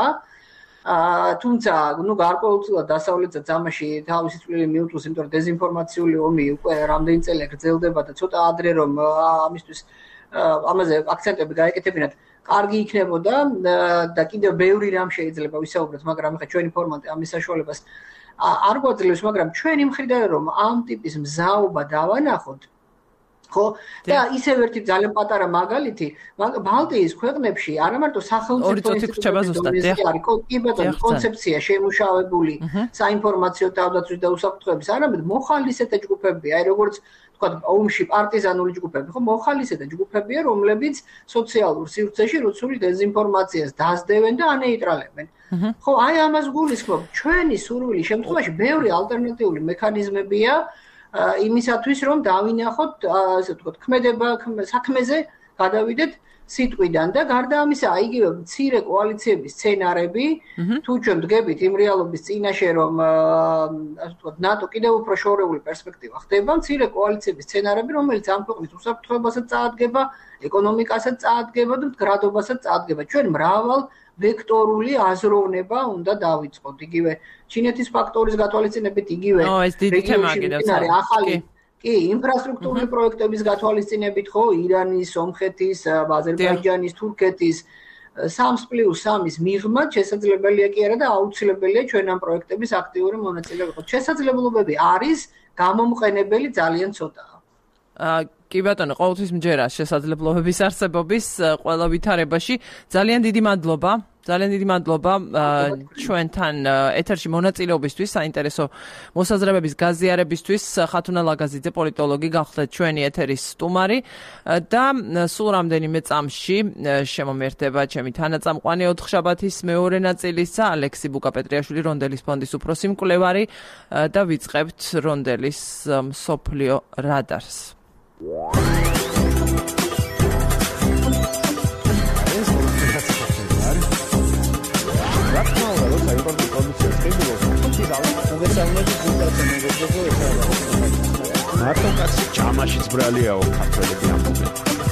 თუმცა, ну, გარკვეულწილად დასავლეთსაც ამაში თავისი წვლილი მიუწვევს, იმიტომ რომ დეზინფორმაციული ომი უკვე რამდენი წელია გრძელდება და ცოტა ადრე რომ ამისთვის ამაზე აქცენტები გაეკეთებინათ, კარგი იქნებოდა და კიდევ ბევრი რამ შეიძლება ვისაუბროთ, მაგრამ ახლა ჩვენი ფორმატი ამის საშუალებას არ გვაძლევს, მაგრამ ჩვენი მხრიდან რომ ამ ტიპის მზაობა დავანახოთ, ხო და ისევ ერთი ძალიან პატარა მაგალითი ბალტიის ქვეყნებში არა მარტო სახელმწიფო ინსტიტუტების კონცეფცია შემუშავებული საინფორმაციო თავდაცვის და უსაფრთხოების არამედ მოხალისეთა ჯგუფები აი როგორც თქვა ომში პარტიზანული ჯგუფები ხო მოხალისეთა ჯგუფებია რომლებიც სოციალურ სივრცეში რუსული დეзинფორმაციას დაასდევენ და ანეიტრალებენ ხო აი ამას გულისხმობ ჩვენი სურვილი შემთხვევაში ბევრი ალტერნატიული მექანიზმებია იმისათვის რომ დავინახოთ ასე ვთქვათ ქმედება საქმეზე გადავიდეთ სიტყვიდან და გარდა ამისა იგივე მცირე კოალიციების სცენარები თუ ჩვენ დგებით იმ რეალობის წინაშე რომ ასე ვთქვათ ნატო კიდევ უფრო შორეული პერსპექტივა ხდება მცირე კოალიციების სცენარები რომელიც ამ ქვეყნის უსაფრთხოებასაც წაადგება ეკონომიკასაც წაადგება და მდგრადობასაც წაადგება ჩვენ მრავალ ვექტორული აზროვნება უნდა დავიწყოთ იგივე ჩინეთის ფაქტორის გათვალისწინებით იგივე რეგიონში კი ინფრასტრუქტურული პროექტების გათვალისწინებით ხო ირანის, სომხეთის, აზერბაიჯანის, თურქეთის 3+3-ის მიღმა შესაძლებელია კი არა და აუცილებელია ჩვენ ამ პროექტების აქტიური მონაწილე ვიყოთ. შესაძლებლობები არის, გამომყენებელი ძალიან ცოტაა. კი ბატონო, ყოველთვის მჯერა შესაძლებლობების არსებობის ყველა ვითარებაში. ძალიან დიდი მადლობა. ძალიან დიდი მადლობა ჩვენთან ეთერში მონაწილეობისთვის, საინტერესო მოსაზრებების გაზიარებისთვის. ხათუნა ლაგაზიძე, პოლიტოლოგი, გახლდეთ ჩვენი ეთერის სტუმარი და სულ რამდენიმე წამში შემომერთება ჩემი თანაწამყვანი ოთხშაბათის მეორე ნაწილისა, ალექსი ბუკა-პეტრიაშვილი, რონდელის ფონდის უფროსი მკვლევარი და ვიწყებთ რონდელის მსოფლიო რადარს. მარტო კაცი ჯამაშიც ბრალიაო ქართველები ამბობენ.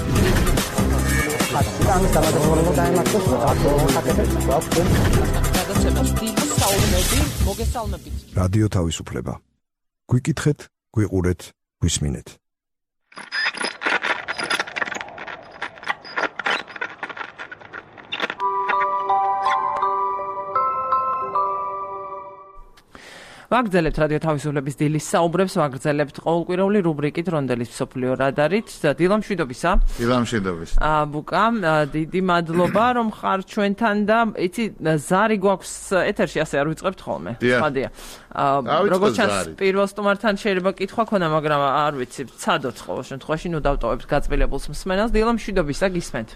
რადიო თავისუფლება. გვიკითხეთ, გვიყურეთ, გვისმინეთ. ვაგრძელებთ რადიო თავისუფლების დილის საუბრებს, ვაგრძელებთ ყოველკვირეული რუბრიკით რონდელის მსოფლიო რადარით. დილა მშვიდობისა. დილა მშვიდობის. ბუკა, დიდი მადლობა რომ ხარ ჩვენთან და იცი ზარი გვაქვს ეთერში, ასე არ ვიწყებთ ხოლმე. ხადია. როგორც ჩანს პირველ სტუმართან შეიძლება კითხვა ქონა, მაგრამ არ ვიცი, ცადოთ ყოველ შემთხვევაში, ნუ დავტოვებთ გაწმილებულს მსმენელს. დილა მშვიდობისა, გისმენთ.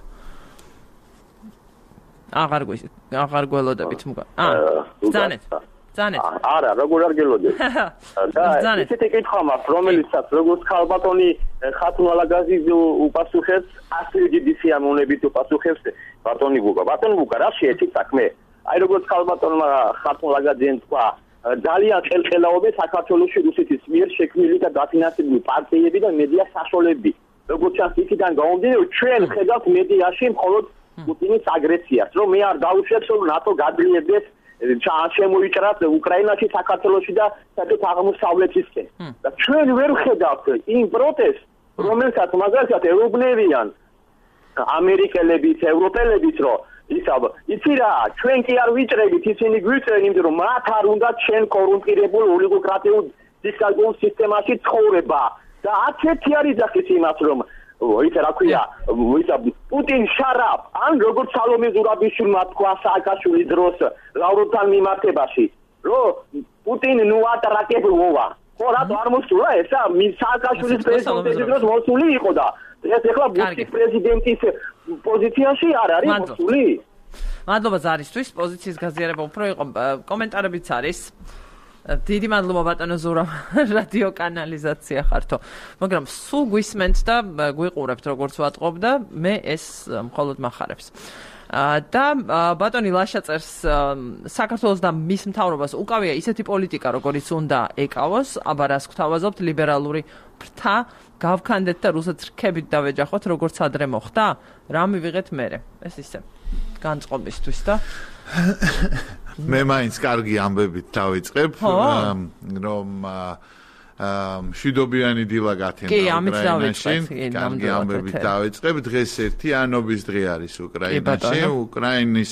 აღარ გველოდებით მგონი. ბრძანეთ. არა, როგორ არ გელოდეთ. და ისეთი კითხვა მაქვს, რომელიცაც როგორც ქალბატონი ხათუნა ლაგაზიძე უპასუხებს, ასე დიდი სიამოვნებით უპასუხებს ბატონი ბუკა. ბატონი ბუკა, რა შეეცით საქმე? აი როგორც ქალბატონმა ხათუნა ლაგაზიძემ თქვა, ძალიან ყელყელაობენ საქართველოში რუსეთის მიერ შექმნილი და დაფინანსებული პარტიები და მედია საშუალებები. როგორც ჩანს, იქიდან გამომდინარე, ჩვენ ხედავთ მედიაში მხოლოდ პუტინის აგრესიას, რომ მე არ დავუშვებ, რომ ნატო გადლიებდეს შემოიჭრათ უკრაინაში, საქართველოში და საერთოდ აღმოსავლეთისკენ. და ჩვენ ვერ ხედავთ იმ პროტესტს, რომელსაც მაგალითად ეუბნებიან ამერიკელებიც, ევროპელებიც, რომ იცი რა, ჩვენ კი არ ვიჭრებით, ისინი გვიჭრენ, იმიტომ რომ მათ არ უნდათ შენ კორუმპირებულ ოლიგოკრატიულ დიქტატურულ სისტემაში ცხოვრება. და აქეთი არ იძახის იმას, რომ ისა რა ქვია, პუტინ შარაპ, ან როგორც სალომე ზურაბიშვილმა თქვა სააკაშვილის დროს ლავროვთან მიმართებაში, რომ პუტინ ნუ ატრაკებლოვა. ხო, რატო არ მოსულა ესა? სააკაშვილის პრეზიდენტის დროს მოსული იყო და ეს ეხლა ბუშის პრეზიდენტის პოზიციაში არ არის მოსული. მადლობა ზარისთვის, პოზიციის გაზიარება უფრო იყო, კომენტარებიც არის. დიდი მადლობა ბატონო ზურა, რადიო კანალიზაცია ხართო. მაგრამ სულ გვისმენთ და გვიყურებთ როგორც ვატყობ და მე ეს მხოლოდ მახარებს. და ბატონი ლაშა წერს საქართველოს და მის მთავრობას უკავია ისეთი პოლიტიკა, როგორიც უნდა ეკავოს, აბა რას გვთავაზობთ ლიბერალური ფრთა, გავქანდეთ და რუსეთს რქებით დავეჯახოთ, როგორც ადრე მოხდა? რა მივიღეთ მერე? ეს ისე განწყობისთვის და მე მაინც კარგი ამბებით დავიწყებ, რომ მშვიდობიანი დილა გათენდა უკრაინაში. კარგი ამბებით დავიწყებ. დღეს ერთიანობის დღე არის უკრაინაში. უკრაინის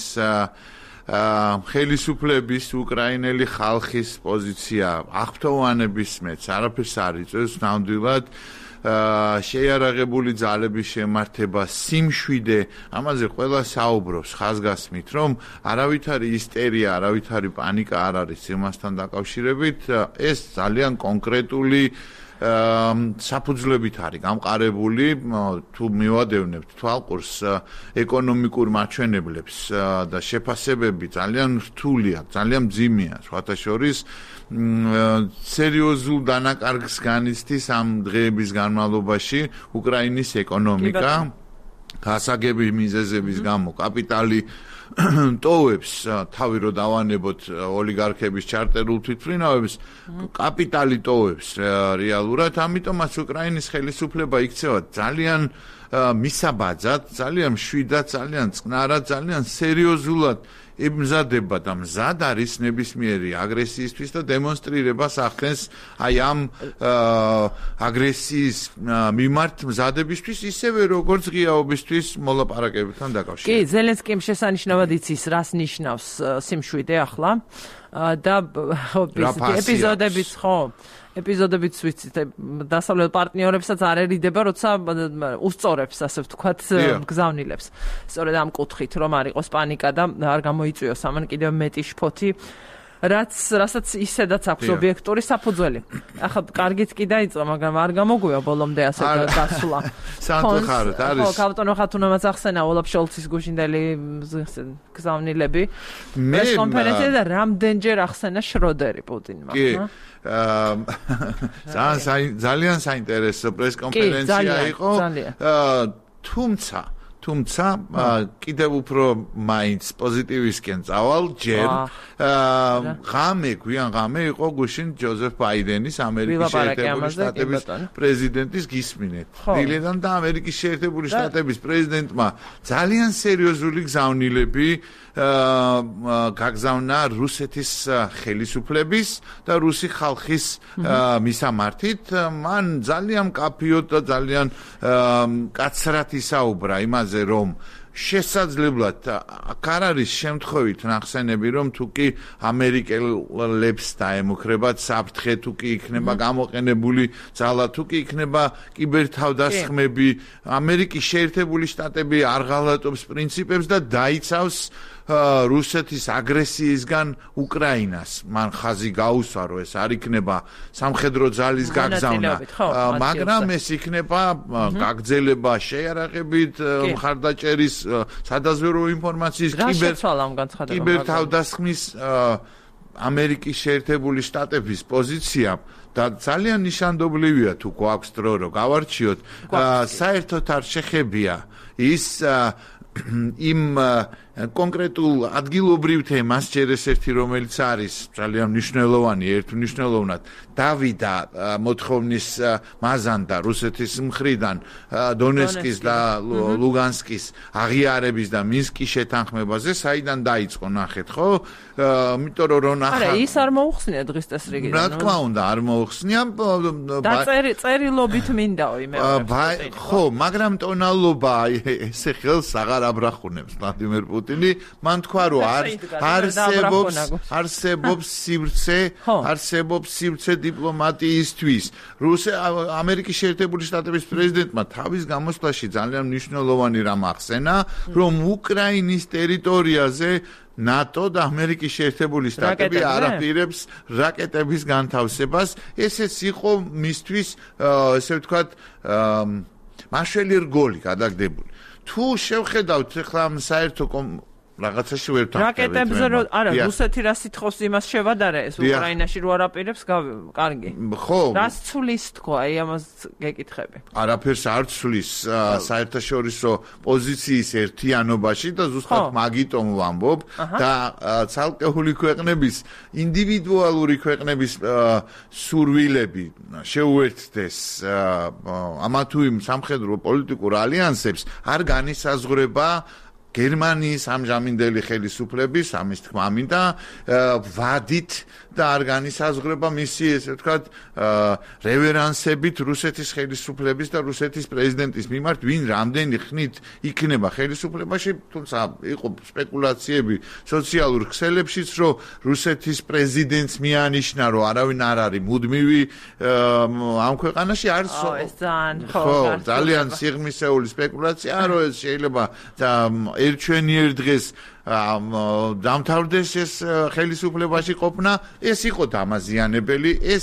ხელისუფლების, უკრაინელი ხალხის პოზიცია აღფრთოვანების მეც არაფერს არ იწევს, ნამდვილად შეიარაღებული ძალების შემართება, სიმშვიდე, ამაზე ყველა საუბრობს ხაზგასმით, რომ არავითარი ისტერია, არავითარი პანიკა არ არის იმასთან დაკავშირებით, ეს ძალიან კონკრეტული საფუძვლებით არის გამყარებული, თუ მივადევნებთ თვალყურს ეკონომიკურ მაჩვენებლებს და შეფასებები ძალიან რთულია, ძალიან მძიმეა, სხვათა შორის სერიოზულ დანაკარგს განიცდის ამ დღეების განმავლობაში უკრაინის ეკონომიკა, გასაგები მიზეზების გამო კაპიტალი ტოვებს თავი რო დავანებოთ ოლიგარქების ჩარტერულ თვითმფრინავებს კაპიტალი ტოვებს რეალურად ამიტომაც უკრაინის ხელისუფლება იქცევა ძალიან მისაბაძად, ძალიან მშვიდად, ძალიან წყნარად, ძალიან სერიოზულად ემზადება და მზად არის ნებისმიერი აგრესიისთვის და დემონსტრირებას ახდენს აი ამ აგრესიის მიმართ მზადებისთვის ისევე როგორც ღიაობისთვის მოლაპარაკებებთან დაკავშირებით. კი, ზელენსკიმ შესანიშნავად იცის, რას ნიშნავს სიმშვიდე ახლა და ეპიზოდებიც ხო ეპიზოდებიც ვიცით დასავლელ პარტნიორებსაც არ ერიდება, როცა უსწორებს, ასე ვთქვათ, გზავნილებს. სწორედ ამ კუთხით, რომ არ იყოს პანიკა და არ გამოიწვიოს ამან კიდევ მეტი შფოთი, რასაც ისედაც აქვს ობიექტური საფუძველი. ახლა კარგით კი დაიწყო, მაგრამ არ გამოგვია ბოლომდე ასე გასვლა. სამწუხაროდ არის. ხო, კაპიტან ხათუნამაც ახსენა ოლაფ შოლცის გუშინდელი გზავნილები. ეს კონფერენცია და რამდენჯერ ახსენა შროდერი პუტინმა. კი. ძალიან საინტერესო პრესკონფერენცია იყო. თუმცა კიდევ უფრო მაინც პოზიტივისკენ წავალ ჯერ გვიან ღამე იყო გუშინ ჯოზეფ ბაიდენის ამერიკის შეერთებული შტატების პრეზიდენტის გისმინეთ. დილიდან და ამერიკის შეერთებული შტატების პრეზიდენტმა ძალიან სერიოზული გზავნილები გაგზავნა რუსეთის ხელისუფლების და რუსი ხალხის მისამართით. მან ძალიან მკაფიოდ და ძალიან კაცრად ისაუბრა იმაზე, რომ შესაძლებლად აქ არ არის შემთხვევით ნახსენები, რომ თუ კი ამერიკელებს დაემუქრებათ საფრთხე, თუ კი იქნება გამოყენებული ძალა, თუ კი იქნება კიბერთავდასხმები, ამერიკის შეერთებული შტატები არ ღალატობს პრინციპებს და დაიცავს რუსეთის აგრესიისგან უკრაინას. მან ხაზი გაუსვა, რომ ეს არ იქნება სამხედრო ძალის გაგზავნა, მაგრამ ეს იქნება გაგრძელება შეიარაღებით, მხარდაჭერის, სადაზვერვო ინფორმაციის, კიბერთავდასხმის ამერიკის შეერთებული შტატების პოზიცია და ძალიან ნიშანდობლივია თუ გვაქვს დრო რომ გავარჩიოთ, საერთოდ არ შეხებია ის იმ კონკრეტულ ადგილობრივ თემას ჯერ ერთი რომელიც არის ძალიან მნიშვნელოვანი, ერთმნიშვნელოვნად დავიდა მოთხოვნის მაზანდა რუსეთის მხრიდან დონეცკის და ლუგანსკის აღიარების და მინსკის შეთანხმებაზე, საიდან დაიწყო ნახეთ, ხო? იმიტომ რომ არა, ის არ მოუხსნია დღის წესრიგიდან. რა თქმა უნდა, არ მოუხსნია. და წერილობით მინდაო იმეორებს. ხო, მაგრამ ტონალობა ესე ხელს აღარ აბრახუნებს ვლადიმერ პუტინი. მან თქვა, რომ არსებობს სივრცე დიპლომატიისთვის. ამერიკის შეერთებული შტატების პრეზიდენტმა თავის გამოსვლაში ძალიან მნიშვნელოვანი რამ ახსენა, რომ უკრაინის ტერიტორიაზე ნატო და ამერიკის შეერთებული შტატები არაპირებს რაკეტების განთავსებას. ესეც იყო მისთვის, ესე ვთქვათ, მაშველი რგოლი გადაგდებული. თუ შევხედავთ ახლა საერთო რაღაცაში ვერ თამაშობთ. რაკეტებზე არა, რუსეთი რა სიტყვის იმას შევადარა ეს უკრაინაში რო არაპირებს, კარგი. ხო. რას ცulis თქვა, აი ამას გეკითხები. არაფერს არ ცulis საერთაშორისო პოზიციის ერთიანობაში და ზუსტად მაგიტომ ვამბობ და ცალკეული ქვეყნების, ინდივიდუალური ქვეყნების სურვილები შეუერთდეს ამა თუ იმ სამხედრო პოლიტიკურ ალიანსებს არ განისაზღვრება გერმანიის ამჟამინდელი ხელისუფლების ამის თქმა მინდა ვადით და არ განისაზღვრება მისი ესე ვთქვათ რევერანსებით რუსეთის ხელისუფლების და რუსეთის პრეზიდენტის მიმართ ვინ რამდენი ხნით იქნება ხელისუფლებაში თუმცა იყო სპეკულაციები სოციალურ ქსელებშიც რომ რუსეთის პრეზიდენტს მიანიშნა რომ არავინ არ არის მუდმივი ამ ქვეყანაში არის ძალიან სიღრმისეული სპეკულაციაა რომ ეს შეიძლება ერთჩვენიერ დღეს დამთავრდეს ეს ხელისუფლებაში ყოფნა ეს იყო დამაზიანებელი ეს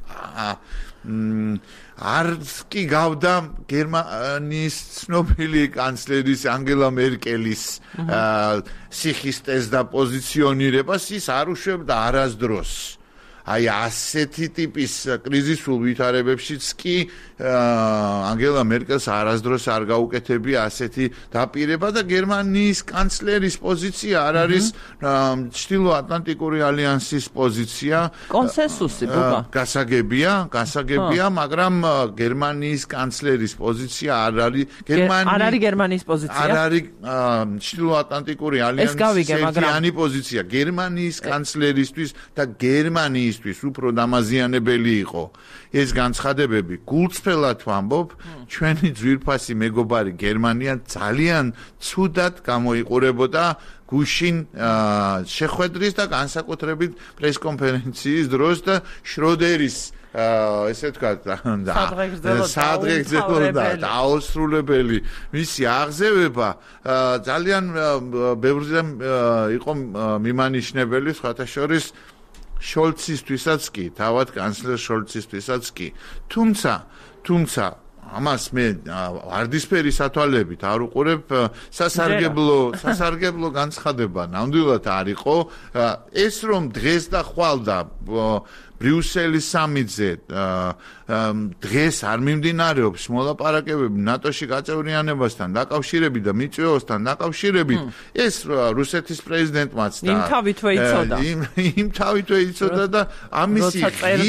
არც კი გავდა გერმანიის ცნობილი კანცლერის ანგელა მერკელის სიხისტეს და პოზიციონირებას ის არ უშვებდა არასდროს აი ასეთი ტიპის კრიზისულ ვითარებებშიც კი ანგელა მერკელს არასდროს არ გაუკეთებია ასეთი დაპირება და გერმანიის კანცლერის პოზიცია არ არის ჩრდილოატლანტიკური ალიანსის პოზიცია კონსენსუსი ბუბა გასაგებია მაგრამ გერმანიის კანცლერის პოზიცია არ არის გერმანიის პოზიცია არ არის ჩრდილოატლანტიკური ალიანსის ერთიანი პოზიცია გერმანიის კანცლერისთვის და გერმანიის უფრო დამაზიანებელი იყო ეს განცხადებები გულწრფელად ვამბობ ჩვენი ძვირფასი მეგობარი გერმანია ძალიან ცუდად გამოიყურებოდა გუშინ შეხვედრის და განსაკუთრებით პრესკონფერენციის დროს და შროდერის ესე ვთქვათ სადღეგრძელო და დაუსრულებელი მისი აღზევება ძალიან ბევრზე იყო მიმანიშნებელი სხვათა შორის შოლცისთვისაც კი, თავად კანცლერ შოლცისთვისაც კი. თუმცა ამას მე ვარდისფერი სათვალებით არ უყურებ სასარგებლო განცხადება ნამდვილად არ იყო ეს რომ დღეს და ხვალ და ბრიუსელის სამიტზე დღეს არ მიმდინარეობს მოლაპარაკებები ნატოში გაწევრიანებასთან დაკავშირებით და მიწვეოსთან დაკავშირებით ეს რუსეთის პრეზიდენტმაც და იმ თავითვე იცოდა და ამისი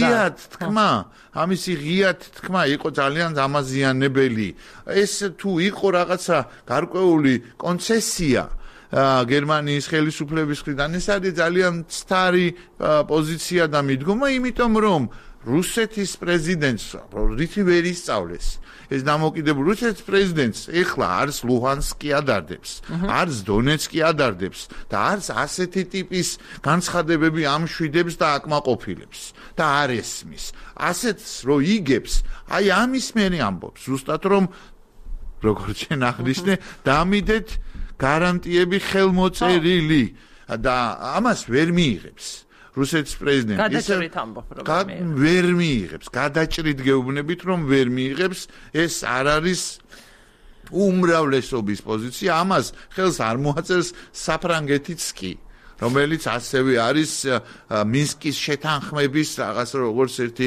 ღიად თქმა იყო ძალიან დამაზიანებელი ეს თუ იყო რაღაცა გარკვეული კონცესია გერმანიის ხელისუფლების მხრიდან ეს არის ძალიან ცთარი პოზიცია და მიდგომა იმიტომ რომ რუსეთის პრეზიდენტს რითი ვერ ისწავლეს ეს დამოკიდებული რუსეთის პრეზიდენტს ეხლა არც ლუჰანსკი ადარდებს არც დონეცკი ადარდებს და არც ასეთი ტიპის განცხადებები ამშვიდებს და აკმაყოფილებს და არ ესმის ასეთს რო იგებს აი ამის მერე ამბობს ზუსტად რომ როგორც შენ აღნიშნე დამიდეთ გარანტიები ხელმოწერილი და ამას ვერ მიიღებს რუსეთის პრეზიდენტი გადაჭრით ამბობ რომ ვერ მიიღებს გადაჭრით გეუბნებით რომ ვერ მიიღებს ეს არ არის უმრავლესობის პოზიცია ამას ხელს არ მოაწერს საფრანგეთიც კი რომელიც ასევე არის მინსკის შეთანხმების რაღაც როგორც ერთი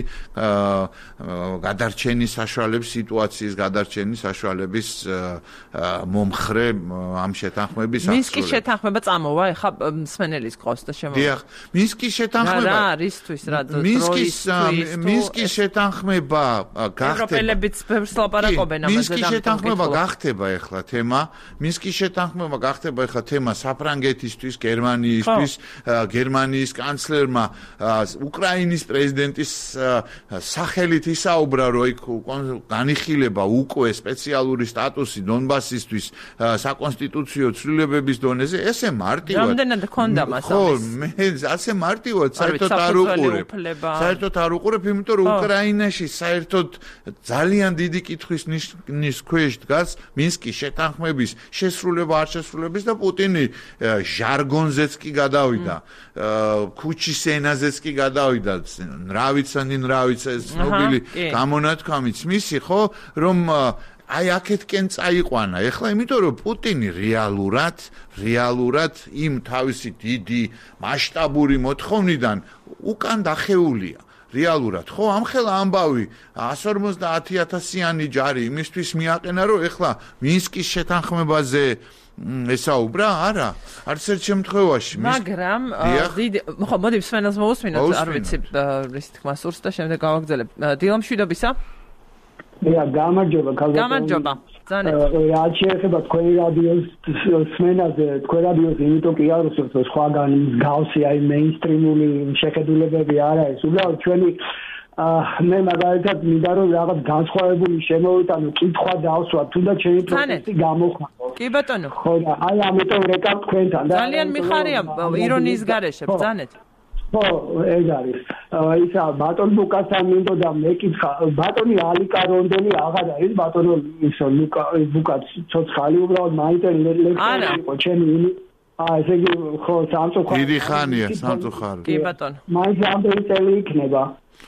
გადარჩენის საშუალების სიტუაციის გადარჩენის საშუალების მომხრე ამ შეთანხმების აღსრულება. მინსკის შეთანხმება წამოვა, ეხა მსმენელის ყავს და შემოვა. დიახ, მინსკის შეთანხმება რა არისთვის რა მინსკის შეთანხმება გახდება. ევროპელებიც ბევრს ლაპარაკობენ ამაზე და მინსკის შეთანხმება გახდება ეხლა თემა. მინსკის შეთანხმება გახდება ეხლა თემა საფრანგეთისთვის, გერმანიის კანცლერმა უკრაინის პრეზიდენტის სახელით ისაუბრა რომ იქ განიხილება უკვე სპეციალური სტატუსი დონბასისთვის საკონსტიტუციო ცვლილებების დონეზე ესე მარტივად რამდენად ქონდა მას ხო მე ასე მარტივად საერთოდ არ უყურებ იმიტომ რომ უკრაინაში საერთოდ ძალიან დიდი კითხვის ნიშნის ქვეშ დგას მინსკის შეთანხმების შესრულება არ შესრულების და პუტინი ჟარგონზეც კი გადავიდა ქუჩის ენაზეც კი გადავიდა ნრავიცა ეს ცნობილი გამონათქვამიც მისი ხო რომ აი აქეთკენ წაიყვანა ეხლა იმიტომ რომ პუტინი რეალურად იმ თავისი დიდი მასშტაბური მოთხოვნიდან უკან დახეულია რეალურად ხო ამხელა ამბავი 150,000-იანი ჯარი იმისთვის მიაყენა რომ ეხლა მინსკის შეთანხმებაზე ესაუბრა არა არც ერთ შემთხვევაში მაგრამ ხო მოდი მსმენელს მოусმინოთ არ ვიცი რის თქმა სურს და შემდეგ გავაგზავნებ დილამშვიდობისა გამარჯობა ქალბატონო. გამარჯობა. ძალიან. რაც შეეხება თქვენი რადიოს სმენაზე, თქვენ რადიოს იმიტომ კი არ უსურთ სხვაგან მსგავსი აი მეინსტრიმული შეხედულებები არ არის. უბრალოდ ჩვენი მე მაგალითად მინდა რომ რაღაც განსხვავებული შემოვიტანო კითხვა დავსვა თუნდაც ჩემი პროცესი გამოხატო. კი ბატონო. ხო და აი ამიტომ რეკავ თქვენთან და ძალიან მიხარია ირონიის გარეშე ბრძანეთ. ხო ეგ არის. ისა ბატონ ლუკასთან მინდოდა მეკითხა ბატონი ალიკა რონდელი აღარ არის ბატონო ისო ლუკა ცოცხალი უბრალოდ მაინტერესებს იყო ჩემი ესე იგი ხო სამწუხაროდ დიდი ხანია სამწუხაროდ. კი ბატონო. მაინც რამდენი წელი იქნება?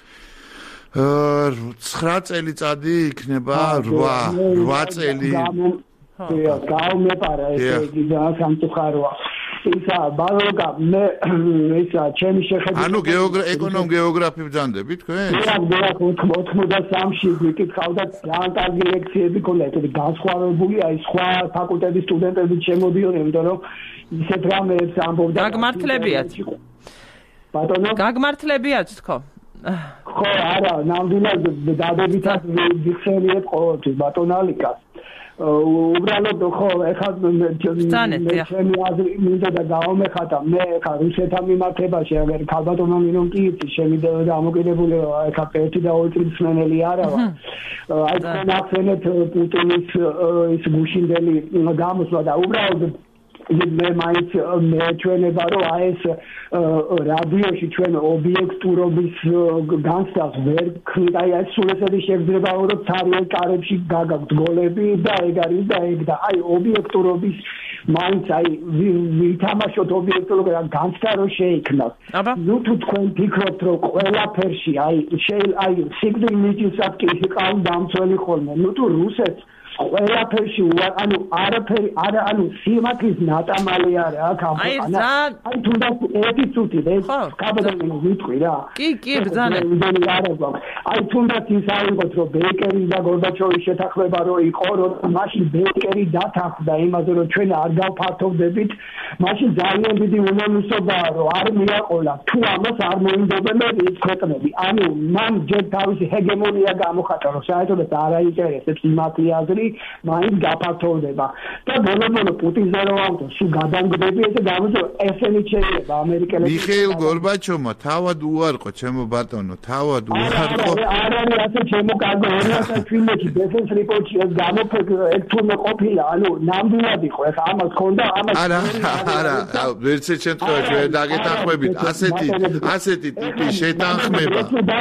9 წელიწადი იქნება 8 წელი. გაუმეპარა ესე იგი სამწუხაროა. ისა ბალოგა მე ისა ჩემი შეხედვით ანუ ეკონომ გეოგრაფი ბრძანდები თქვენ? მე 83-ში ვიკითხავდა ძალიან კარგი ლექციები ქონდა ესეთი განსხვავებული აი სხვა ფაკულტეტის სტუდენტები შემოდიოდნენ იმიტომ რომ ისეთ რამებს ამბობდა გაგმართლებიათ ბატონო გაგმართლებიათ თქო ხო არა ნამდვილად დადებითად ვიხსენიებ ყოველთვის ბატონ ალიკას უბრალოდ ხო ეხლა ჩემი აზრი მინდა და გავამეხატა მე ეხლა რუსეთთან მიმართებაში აგერ ქალბატონო მინონ კი იცი შემიძლია დამოკიდებული ეხლა ერთი და ორი წლის სმენელი არა ვარ აი თქვენ ახსენეთ პუტინის ის გუშინდელი გამოსვლა და უბრალოდ მე მაინც მეჩვენება რომ აი ეს რადიოში ჩვენ ობიექტურობის განცდას ვერ ქმნით აი ეს სულ ესეთი შეგრძნება რომ ცარიელ კარებში გაგაქვთ გოლები და ეგ არის და ეგ და აი ობიექტურობის მაინც აი ვითამაშოთ ობიექტურობა განცდა რომ შეიქმნას ნუ თუ თქვენ ფიქრობთ რომ ყველაფერში აი სიგნალ მიჯისაც კი იყავ დამცველი ხოლმე ნუ თუ რუსეთს ყველაფერში ანუ არაფერი არა ანუ სიმართლის ნატამალი არა აქ აი თუნდაც ერთი წუთი ეს კაბადონი ვიტყვი რა კი ბრძანეთ აი თუნდაც ის აიღოთ რომ ბეკერი და გორბაჩოვის შეთანხმება რო იყო რომ მაშინ ბეკერი დათანხმდა იმაზე რომ ჩვენ არ გავფართოვდებით მაშინ ძალიან დიდი უნანუსობაა რომ არ მიაყოლა თუ ამას არ მოინდობენ ის ქვეყნები ანუ მან ჯერ თავისი ჰეგემონია გამოხატა რომ საერთოდ არ აინტერესებს სიმართლე აზრი მაინც გაფართოვდება და ბოლო პუტინზე რომ ავთო სულ გადამგდები ესე გამოწო ესენი შეიძლება ამერიკელები მიხეილ გორბაჩოვმა თავად უარყო ჩემო ბატონო თავად უარყო არ არის ასე ჩემო კარგო 2007-ში დეფენს რიპორტში ეს გამოფენა ეგ თურმე ყოფილა ანუ ნამდვილად იყო ეხა ამას ქონდა ამას არა ვერც შემთხვევაში ვერ დაგეთანხმებით ასეთი ტიპის შეთანხმება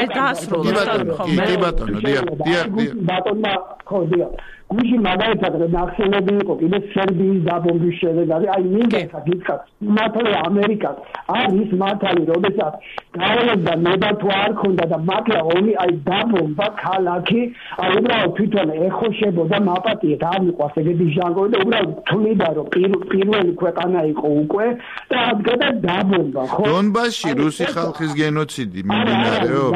კი ბატონო დიახ ბატონმა ხო დიახ გუშინ მაგალითად ნახსენები იყო კიდე სერბიის დაბომბვის შედეგად აი მინდა გითხრათ მართლა ამერიკას არის მართალი როდესაც გაუძლდა ნება თუ არ ქონდა და მართლა ომი აი დაბომბა ქალაქი აი უბრალოდ თვითონ ეხოშებოდა მაპატიეთ არ მიყვარს ეგეთი ჟანგორი და უბრალოდ თვლიდა რომ პირველი ქვეყანა იყო უკვე და ადგა დაბომბა ხო დონბასში რუსი ხალხის გენოციდი მიმდინარეობს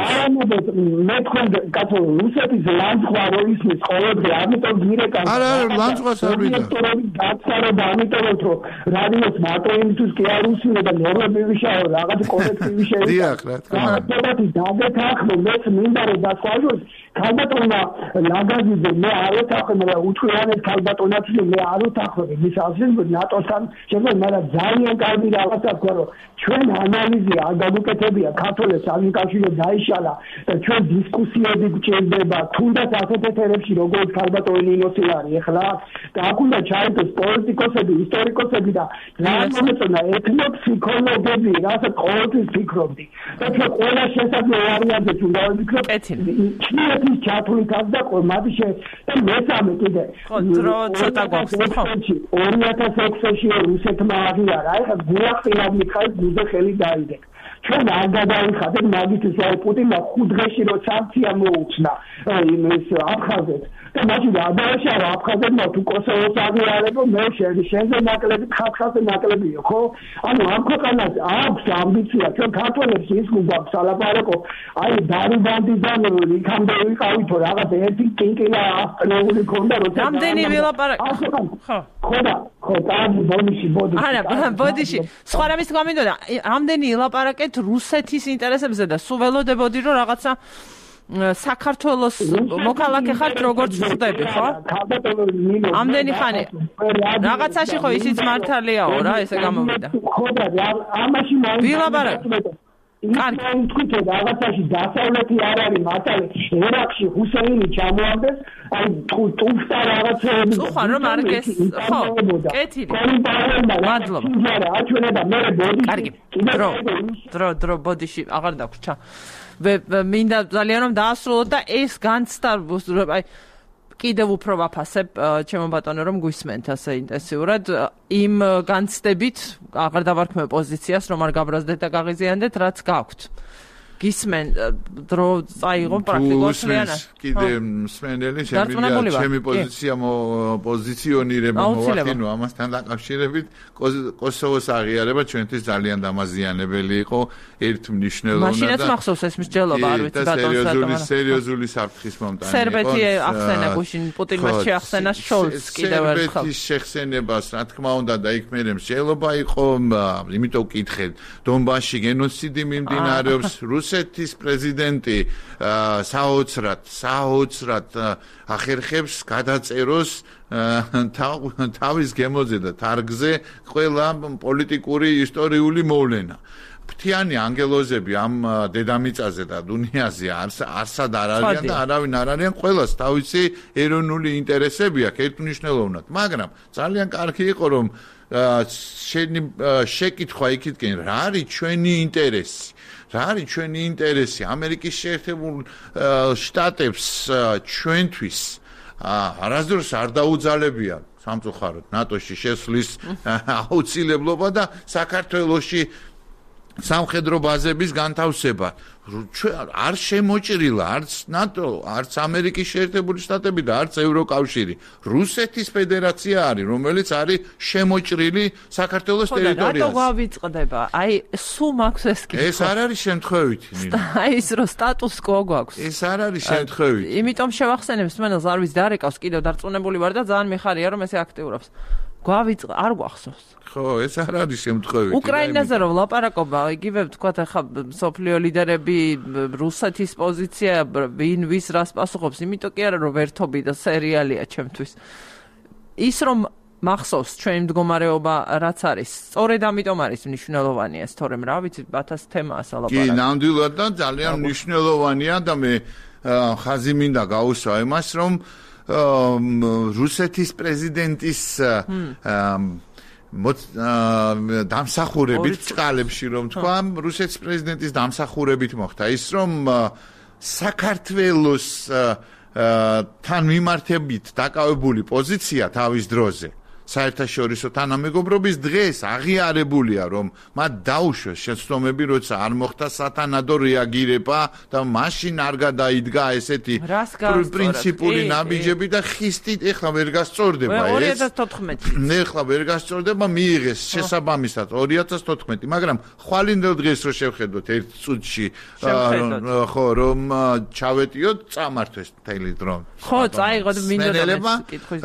მე თქვენ კაცო რუსეთის ლანძღვა რო ისმის ყოველდღე ამიტომ არა ლანძღვას არ ვიდა გაცარო და ამიტომ რომ რადიოს მარტო იმისთვის კი არ უსმენდა და ნორმები ვიშაო რაღაც კოლექტივი შეიძლება დიახ რა თქმა უნდა დაგეთახმო მეც მინდა რომ დასვაჟოს ქალბატონმა ლაგაზიძე მე არ ეთახმე მაგრამ უჩვენეთ ქალბატონაც მე არ უთახმები მის აზრით ნატოსთან შემდგომ მაგრამ ძალიან კარგი რაღაცა თქვა რომ ჩვენ ანალიზი არ გაგუკეთებია ქართულებს სამკავშირო დაიშალა და ჩვენ დისკუსიები გჭირდება თუნდაც ასეთ ეთერებში როგორც ქალბატონი ნინოსილარი ეხლა და აქ უნდა ჩაერთოს პოლიტიკოსები ისტორიკოსები და რაღაცა ეთნოფსიქოლოგები რასაც ყოველთვის ფიქრობდი და ჩვენ ყველა შესაძლო ვარიანტზე თუ დავიფიქროთ ჩინეთის ჩათვლითაც და მათი და მესამე კიდე ხო დრო ცოტა გვაქვს ხო 2006-ში რუსეთმა აღიარა ეხლა გულახდილად მიხაილ გუზე ხელი დაიდეკ ჩვენ არ გადავიხადეთ მაგისთვის აი პუტინმა 5 დღეში რო სანქცია მოუწნა იმის აფხაზეთს და მაშინ გადააშალა აფხაზეთმა თუ კოსოვოს აღიარებო მე შენზე ნაკლები ხალხაზე ნაკლებიო ხო ანუ ამ ქვეყანას აქვს ამბიცია ჩვენ ქართველებს ის გვაქვს ალაპარაკო აი დარუბანდიდან იქამდე ვიყავითო რაღაც ერთი კინკილა აღწეული ქონდა რომ რამდენი ვილაპარაკ ხო და ხო კარგი ბოდიში არა ბოდიში სხვა რამის გამინდოდა რამდენი ილაპარაკეთ რუსეთის ინტერესებზე და სულ ველოდებოდი რომ რაღაცა საქართველოს მოქალაქე ხართ როგორც ხვდები, ხო? ამდენი ხანი რაღაცაში ხო ისიც მართალიაო რა, ესე გამოვიდა. ხო და ამაში ვილაპარაკ. კარგი, თქვით რაღაცაში დასავლეთი არ არის მართალი, ერაყში ჰუსეინი ჩამოამდეს, აი ტუფსა რაღაცეები. უხარ რომ არ გეს, ხო, კეთილი. მადლობა. აჩვენება მე ბოდიში. კარგი. დრო ბოდიში აღარ დაგვრჩა. მინდა ძალიან რომ დაასრულოთ და ეს განცდა აი კიდევ უფრო ვაფასებ ჩემო ბატონო რომ გვისმენთ ასე ინტენსიურად იმ განცდებით აღარ დავარქმევ პოზიციას რომ არ გაბრაზდეთ და გაღიზიანდეთ რაც გაქვთ გისმენ დრო წაიღო პრაქტიკულად კიდე მსმენელი ჩემი პოზიციონირება მოვახდინო ამასთან დაკავშირებით კოსოვოს აღიარება ჩვენთვის ძალიან დამაზიანებელი იყო ერთმნიშვნელოვნად და მაშინაც მახსოვს ეს მსჯელობა არ ვიცი ბატონო სერიოზული საფრთხის მომტანი სერბეთი ახსენა გუშინ პუტინმა შეახსენა შოლც კიდევ ერთხელ სერბეთის შეხსენებას რა თქმა უნდა და იქ მე მსჯელობა იყო იმიტომ ვკითხეთ დონბასში გენოციდი მიმდინარეობს რუსეთის პრეზიდენტი საოცრად ახერხებს გადაწეროს თავის გემოზე და თარგზე ყველა პოლიტიკური ისტორიული მოვლენა. ფრთიანი ანგელოზები ამ დედამიწაზე და დუნიაზე არსად არ არიან და არავინ არ არიან, ყველას თავისი ეროვნული ინტერესები აქვს ერთმნიშვნელოვნად, მაგრამ ძალიან კარგი იყო რომ შეკითხვა იქითკენ რა არის ჩვენი ინტერესი რა არის ჩვენი ინტერესი ამერიკის შეერთებულ შტატებს ჩვენთვის არასდროს არ დაუძალებია სამწუხაროდ ნატოში შესვლის აუცილებლობა და საქართველოში სამხედრო ბაზების განთავსება არ შემოჭრილა არც ნატო, არც ამერიკის შეერთებული შტატები და არც ევროკავშირი. რუსეთის ფედერაცია არის, რომელიც არის შემოჭრილი საქართველოს ტერიტორიაზე. რატო გავიწყდება? აი, სულ მაქვს ეს კითხვა. ეს არ არის შემთხვევითი. აი, ის რომ სტატუს quo გვაქვს. ეს არ არის შემთხვევითი. იმიტომ შევახსენებ მსმენელს არ ვიცი დარეკავს კიდევ დარწმუნებული ვარ და ძალიან მიხარია რომ ესე აქტიურობს. გავიწყდა, არ გვახსოვს. ხო, ეს არ არის შემთხვევითი. უკრაინაზე რომ ლაპარაკობა, იგივე ვთქვათ, ახლა სოფლიო ლიდერები, რუსეთის პოზიცია, ვინ ვის რას პასუხობს, იმიტომ კი არა რომ ვერთობი და სერიალია ჩემთვის. ის რომ მახსოვს ჩვენი მდგომარეობა რაც არის, სწორედ ამიტომ არის მნიშვნელოვანი ეს, თორემ რა ვიცი, ბათას თემაა სალაპარაკო. კი, ნამდვილად და ძალიან მნიშვნელოვანია და მე ხაზი მინდა გაუსვა იმას, რომ რუსეთის პრეზიდენტის დამსახურებით წყალებში რომ თქვა რუსეთის პრეზიდენტის დამსახურებით მოხდა ის რომ საქართველოს თან მიმართებით დაკავებული პოზიცია თავის დროზე საერთაშორისო თანამეგობრობის დღეს აღიარებულია რომ მათ დაუშვეს შეცდომები როცა არ მოხდა სათანადო რეაგირება და მაშინ არ გადაიდგა ესეთი პრინციპული ნაბიჯები და ხისტით ეხლა ვერ გასწორდება ეს 2014 ეხლა ვერ გასწორდება მიიღეს შესაბამისად 2014 მაგრამ ხვალინდელ დღეს რო შევხედოთ ერთ წუთში ხო რომ ჩავეტიოთ წამართვეს მთელი დრო ხო წაიღოთ მინდოდა კითხვის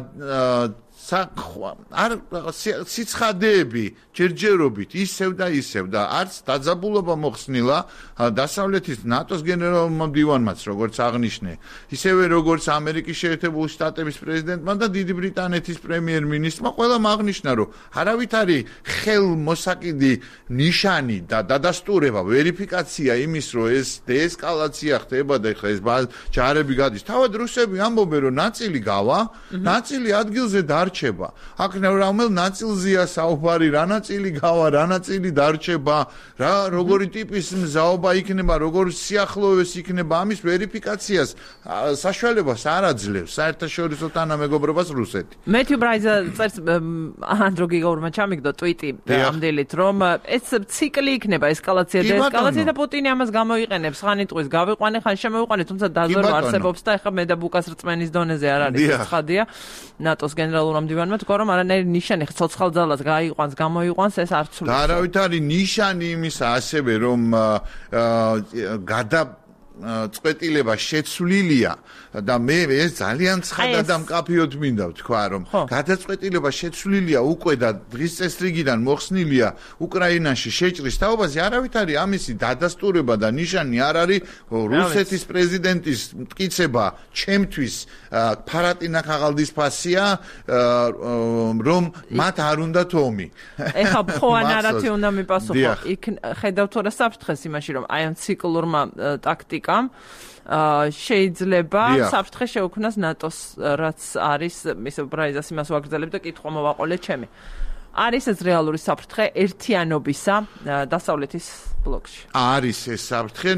არ სიცხადეები ჯერჯერობით ისევ და არც დაძაბულობა მოხსნილა დასავლეთის ნატოს გენერალურმა მდივანმაც როგორც აღნიშნე ისევე როგორც ამერიკის შეერთებული შტატების პრეზიდენტმა და დიდი ბრიტანეთის პრემიერ-მინისტრმა ყველამ აღნიშნა რომ არავით არის ხელმოსაკიდი ნიშანი და დადასტურება ვერიფიკაცია იმის რომ ეს დეესკალაცია ხდება და ხა ეს ჯარები გადის თავად რუსები ამბობენ რომ ნაწილი გავა ნაწილი ადგილზე დარჩება აქ რომელ ნაწილზეა საუბარი რა ნაწილი გავა რა ნაწილი დარჩება რა როგორი ტიპის მზაობა იქნება როგორი სიახლოვეს იქნება ამის ვერიფიკაციას საშუალებას არ აძლევს საერთაშორისო თანამეგობრობას რუსეთი მეთიუ ბრაიზა წერს ანდრო გიგაურმა ჩამიგდო ტვიტი ამდელით რომ ეს ციკლი იქნება ესკალაცია და ესკალაცია და პუტინი ამას გამოიყენებს ხანი ტყვის გავიყვანე ხან შემოვიყვანე თუმცა დაზვერვა არსებობს და ეხლა მე და ბუკას რწმენის დონეზე არ არის ცხადია ნატოს გენერალურმა მდივანმა თქვა რომ არანაირი ნიშანი ცოცხალ ძალას გაიყვანს გამოიყვანს ეს არ ცულის და არავით არის ნიშანი იმისა ასევე რომ წვეტილება შეცვლილია და მე ეს ძალიან ცხადად და მკაფიოდ მინდა ვთქვა რომ გადაწყვეტილება შეცვლილია უკვე და დღის წესრიგიდან მოხსნილია უკრაინაში შეჭრის თაობაზე არავითარი ამისი დადასტურება და ნიშანი არ არის რუსეთის პრეზიდენტის მტკიცება ჩემთვის ფარატინა ხაღალდის ფასია რომ მათ არ უნდათ ომი ეხლა ხო ნარატივი უნდა მიპასუხო იქ ხედავთ რა საფრთხეს იმაში რომ აი ამ ციკლურმა ტაქტიკამ შეიძლება საფრთხე შეუქმნას ნატოს რაც არის ისე ბრაიზას იმას ვაგრძელებ და კითხვა მოვაყოლე ჩემი არის ეს რეალური საფრთხე ერთიანობისა დასავლეთის ბლოკში არის ეს საფრთხე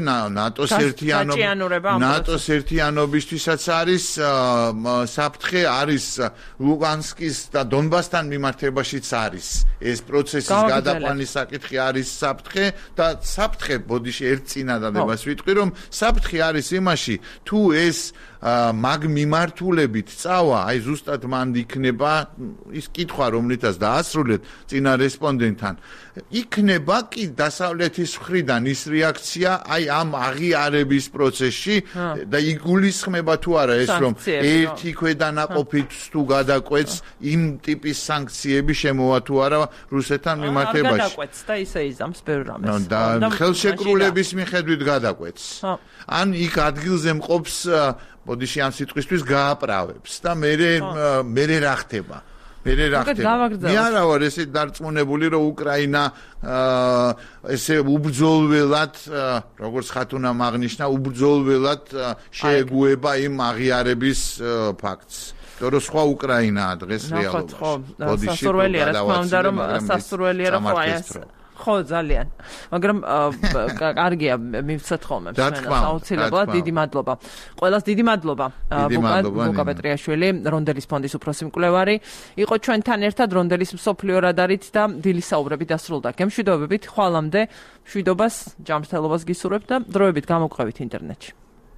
ნატოს ერთიანობისთვისაც არის საფრთხე არის ლუგანსკის და დონბასთან მიმართებაშიც არის ეს პროცესის გადაყვანის საკითხი არის საფრთხე და საფრთხე ბოდიში ერთ წინადადებას ვიტყვი რომ საფრთხე არის იმაში თუ ეს მაგ მიმართულებით წავა აი ზუსტად მან იქნება ის კითხვა რომლითაც დაასრულეთ წინა რესპონდენტთან იქნება კი დასავლეთის მხრიდან ის რეაქცია აი ამ აღიარების პროცესში და იგულისხმება თუ არა ეს რომ ერთი ქვედანაყოფით თუ გადაკვეთს იმ ტიპის სანქციები შემოვა თუ არა რუსეთთან მიმართებაში არ გადაკვეთს და ისე იზამს ბევრ რამეს და ხელშეკრულების მიხედვით გადაკვეთს ან იქ ადგილზე მყოფს ბოდიში ამ სიტყვისთვის გააправებს და მე რა ხდება მე არა ვარ ესე დარწმუნებული რომ უკრაინა ესე უბრძოლველად როგორც ხათუნამ აღნიშნა უბრძოლველად შეეგუება იმ აღიარების ფაქტს რომ სხვა უკრაინაა დღეს რეალობაში ბოდიში რა თქმა უნდა რომ სასურველია რომ ხო ძალიან მაგრამ კარგია მივცეთ ხოლმე აუცილებლად დიდი მადლობა ყველას დიდი მადლობა ბუკა პეტრიაშვილი რონდელის ფონდის უფროსი მკვლევარი იყო ჩვენთან ერთად რონდელის მსოფლიო რადარით და დილის საუბრები დასრულდა გემშვიდობებით ხვალამდე მშვიდობას ჯანმრთელობას გისურვებთ და დროებით გამოგყევით ინტერნეტში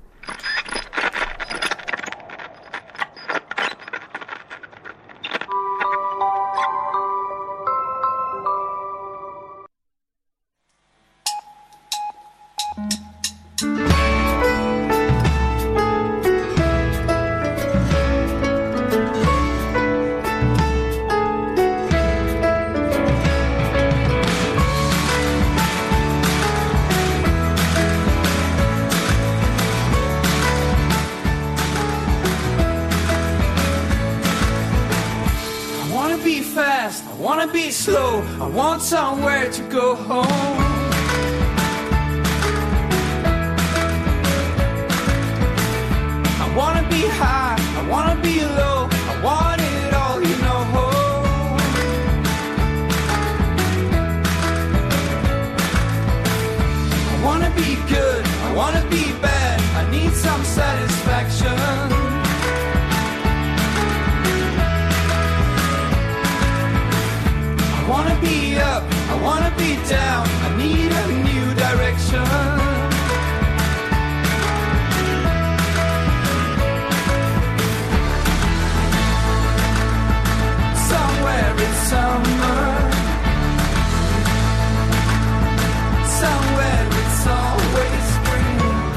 I want somewhere to go home. I wanna be high, I wanna be low, I want it all, you know. I wanna be good, I wanna be bad, I need some satisfaction. I wanna be up, I wanna be down, I need a new direction. Somewhere it's summer, somewhere it's always spring.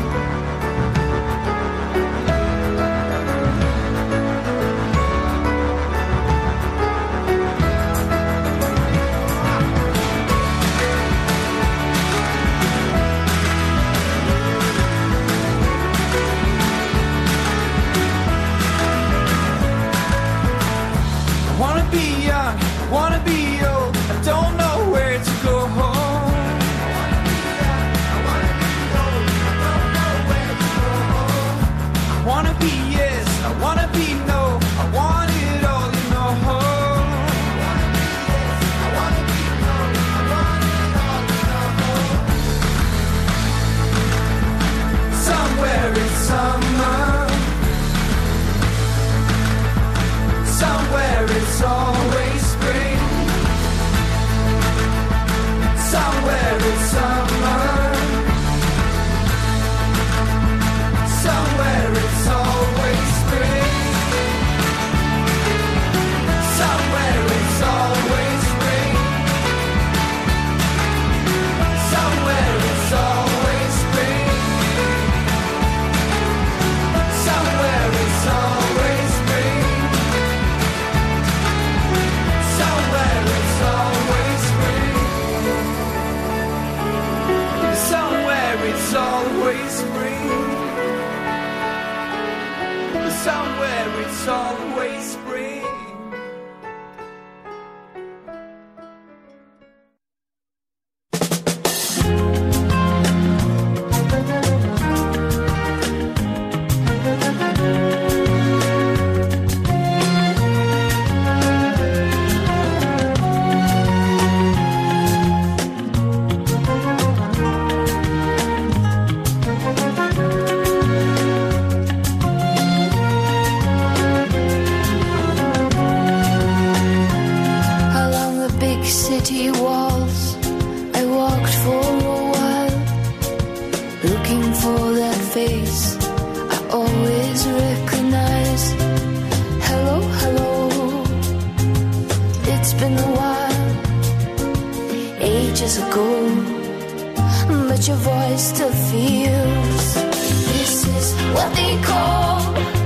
I wanna be old, I don't know where to go home. I wanna be old, I don't know where to go home. I wanna be yes, I wanna be no, I want it all, you know. I wanna be yes, I wanna be no, I want it all, you know. Somewhere it's summer, somewhere it's always spring. Somewhere it's summer, somewhere it's always spring. Somewhere it's always spring. Somewhere it's always spring. It's been a while, ages ago, but your voice still feels. This is what they call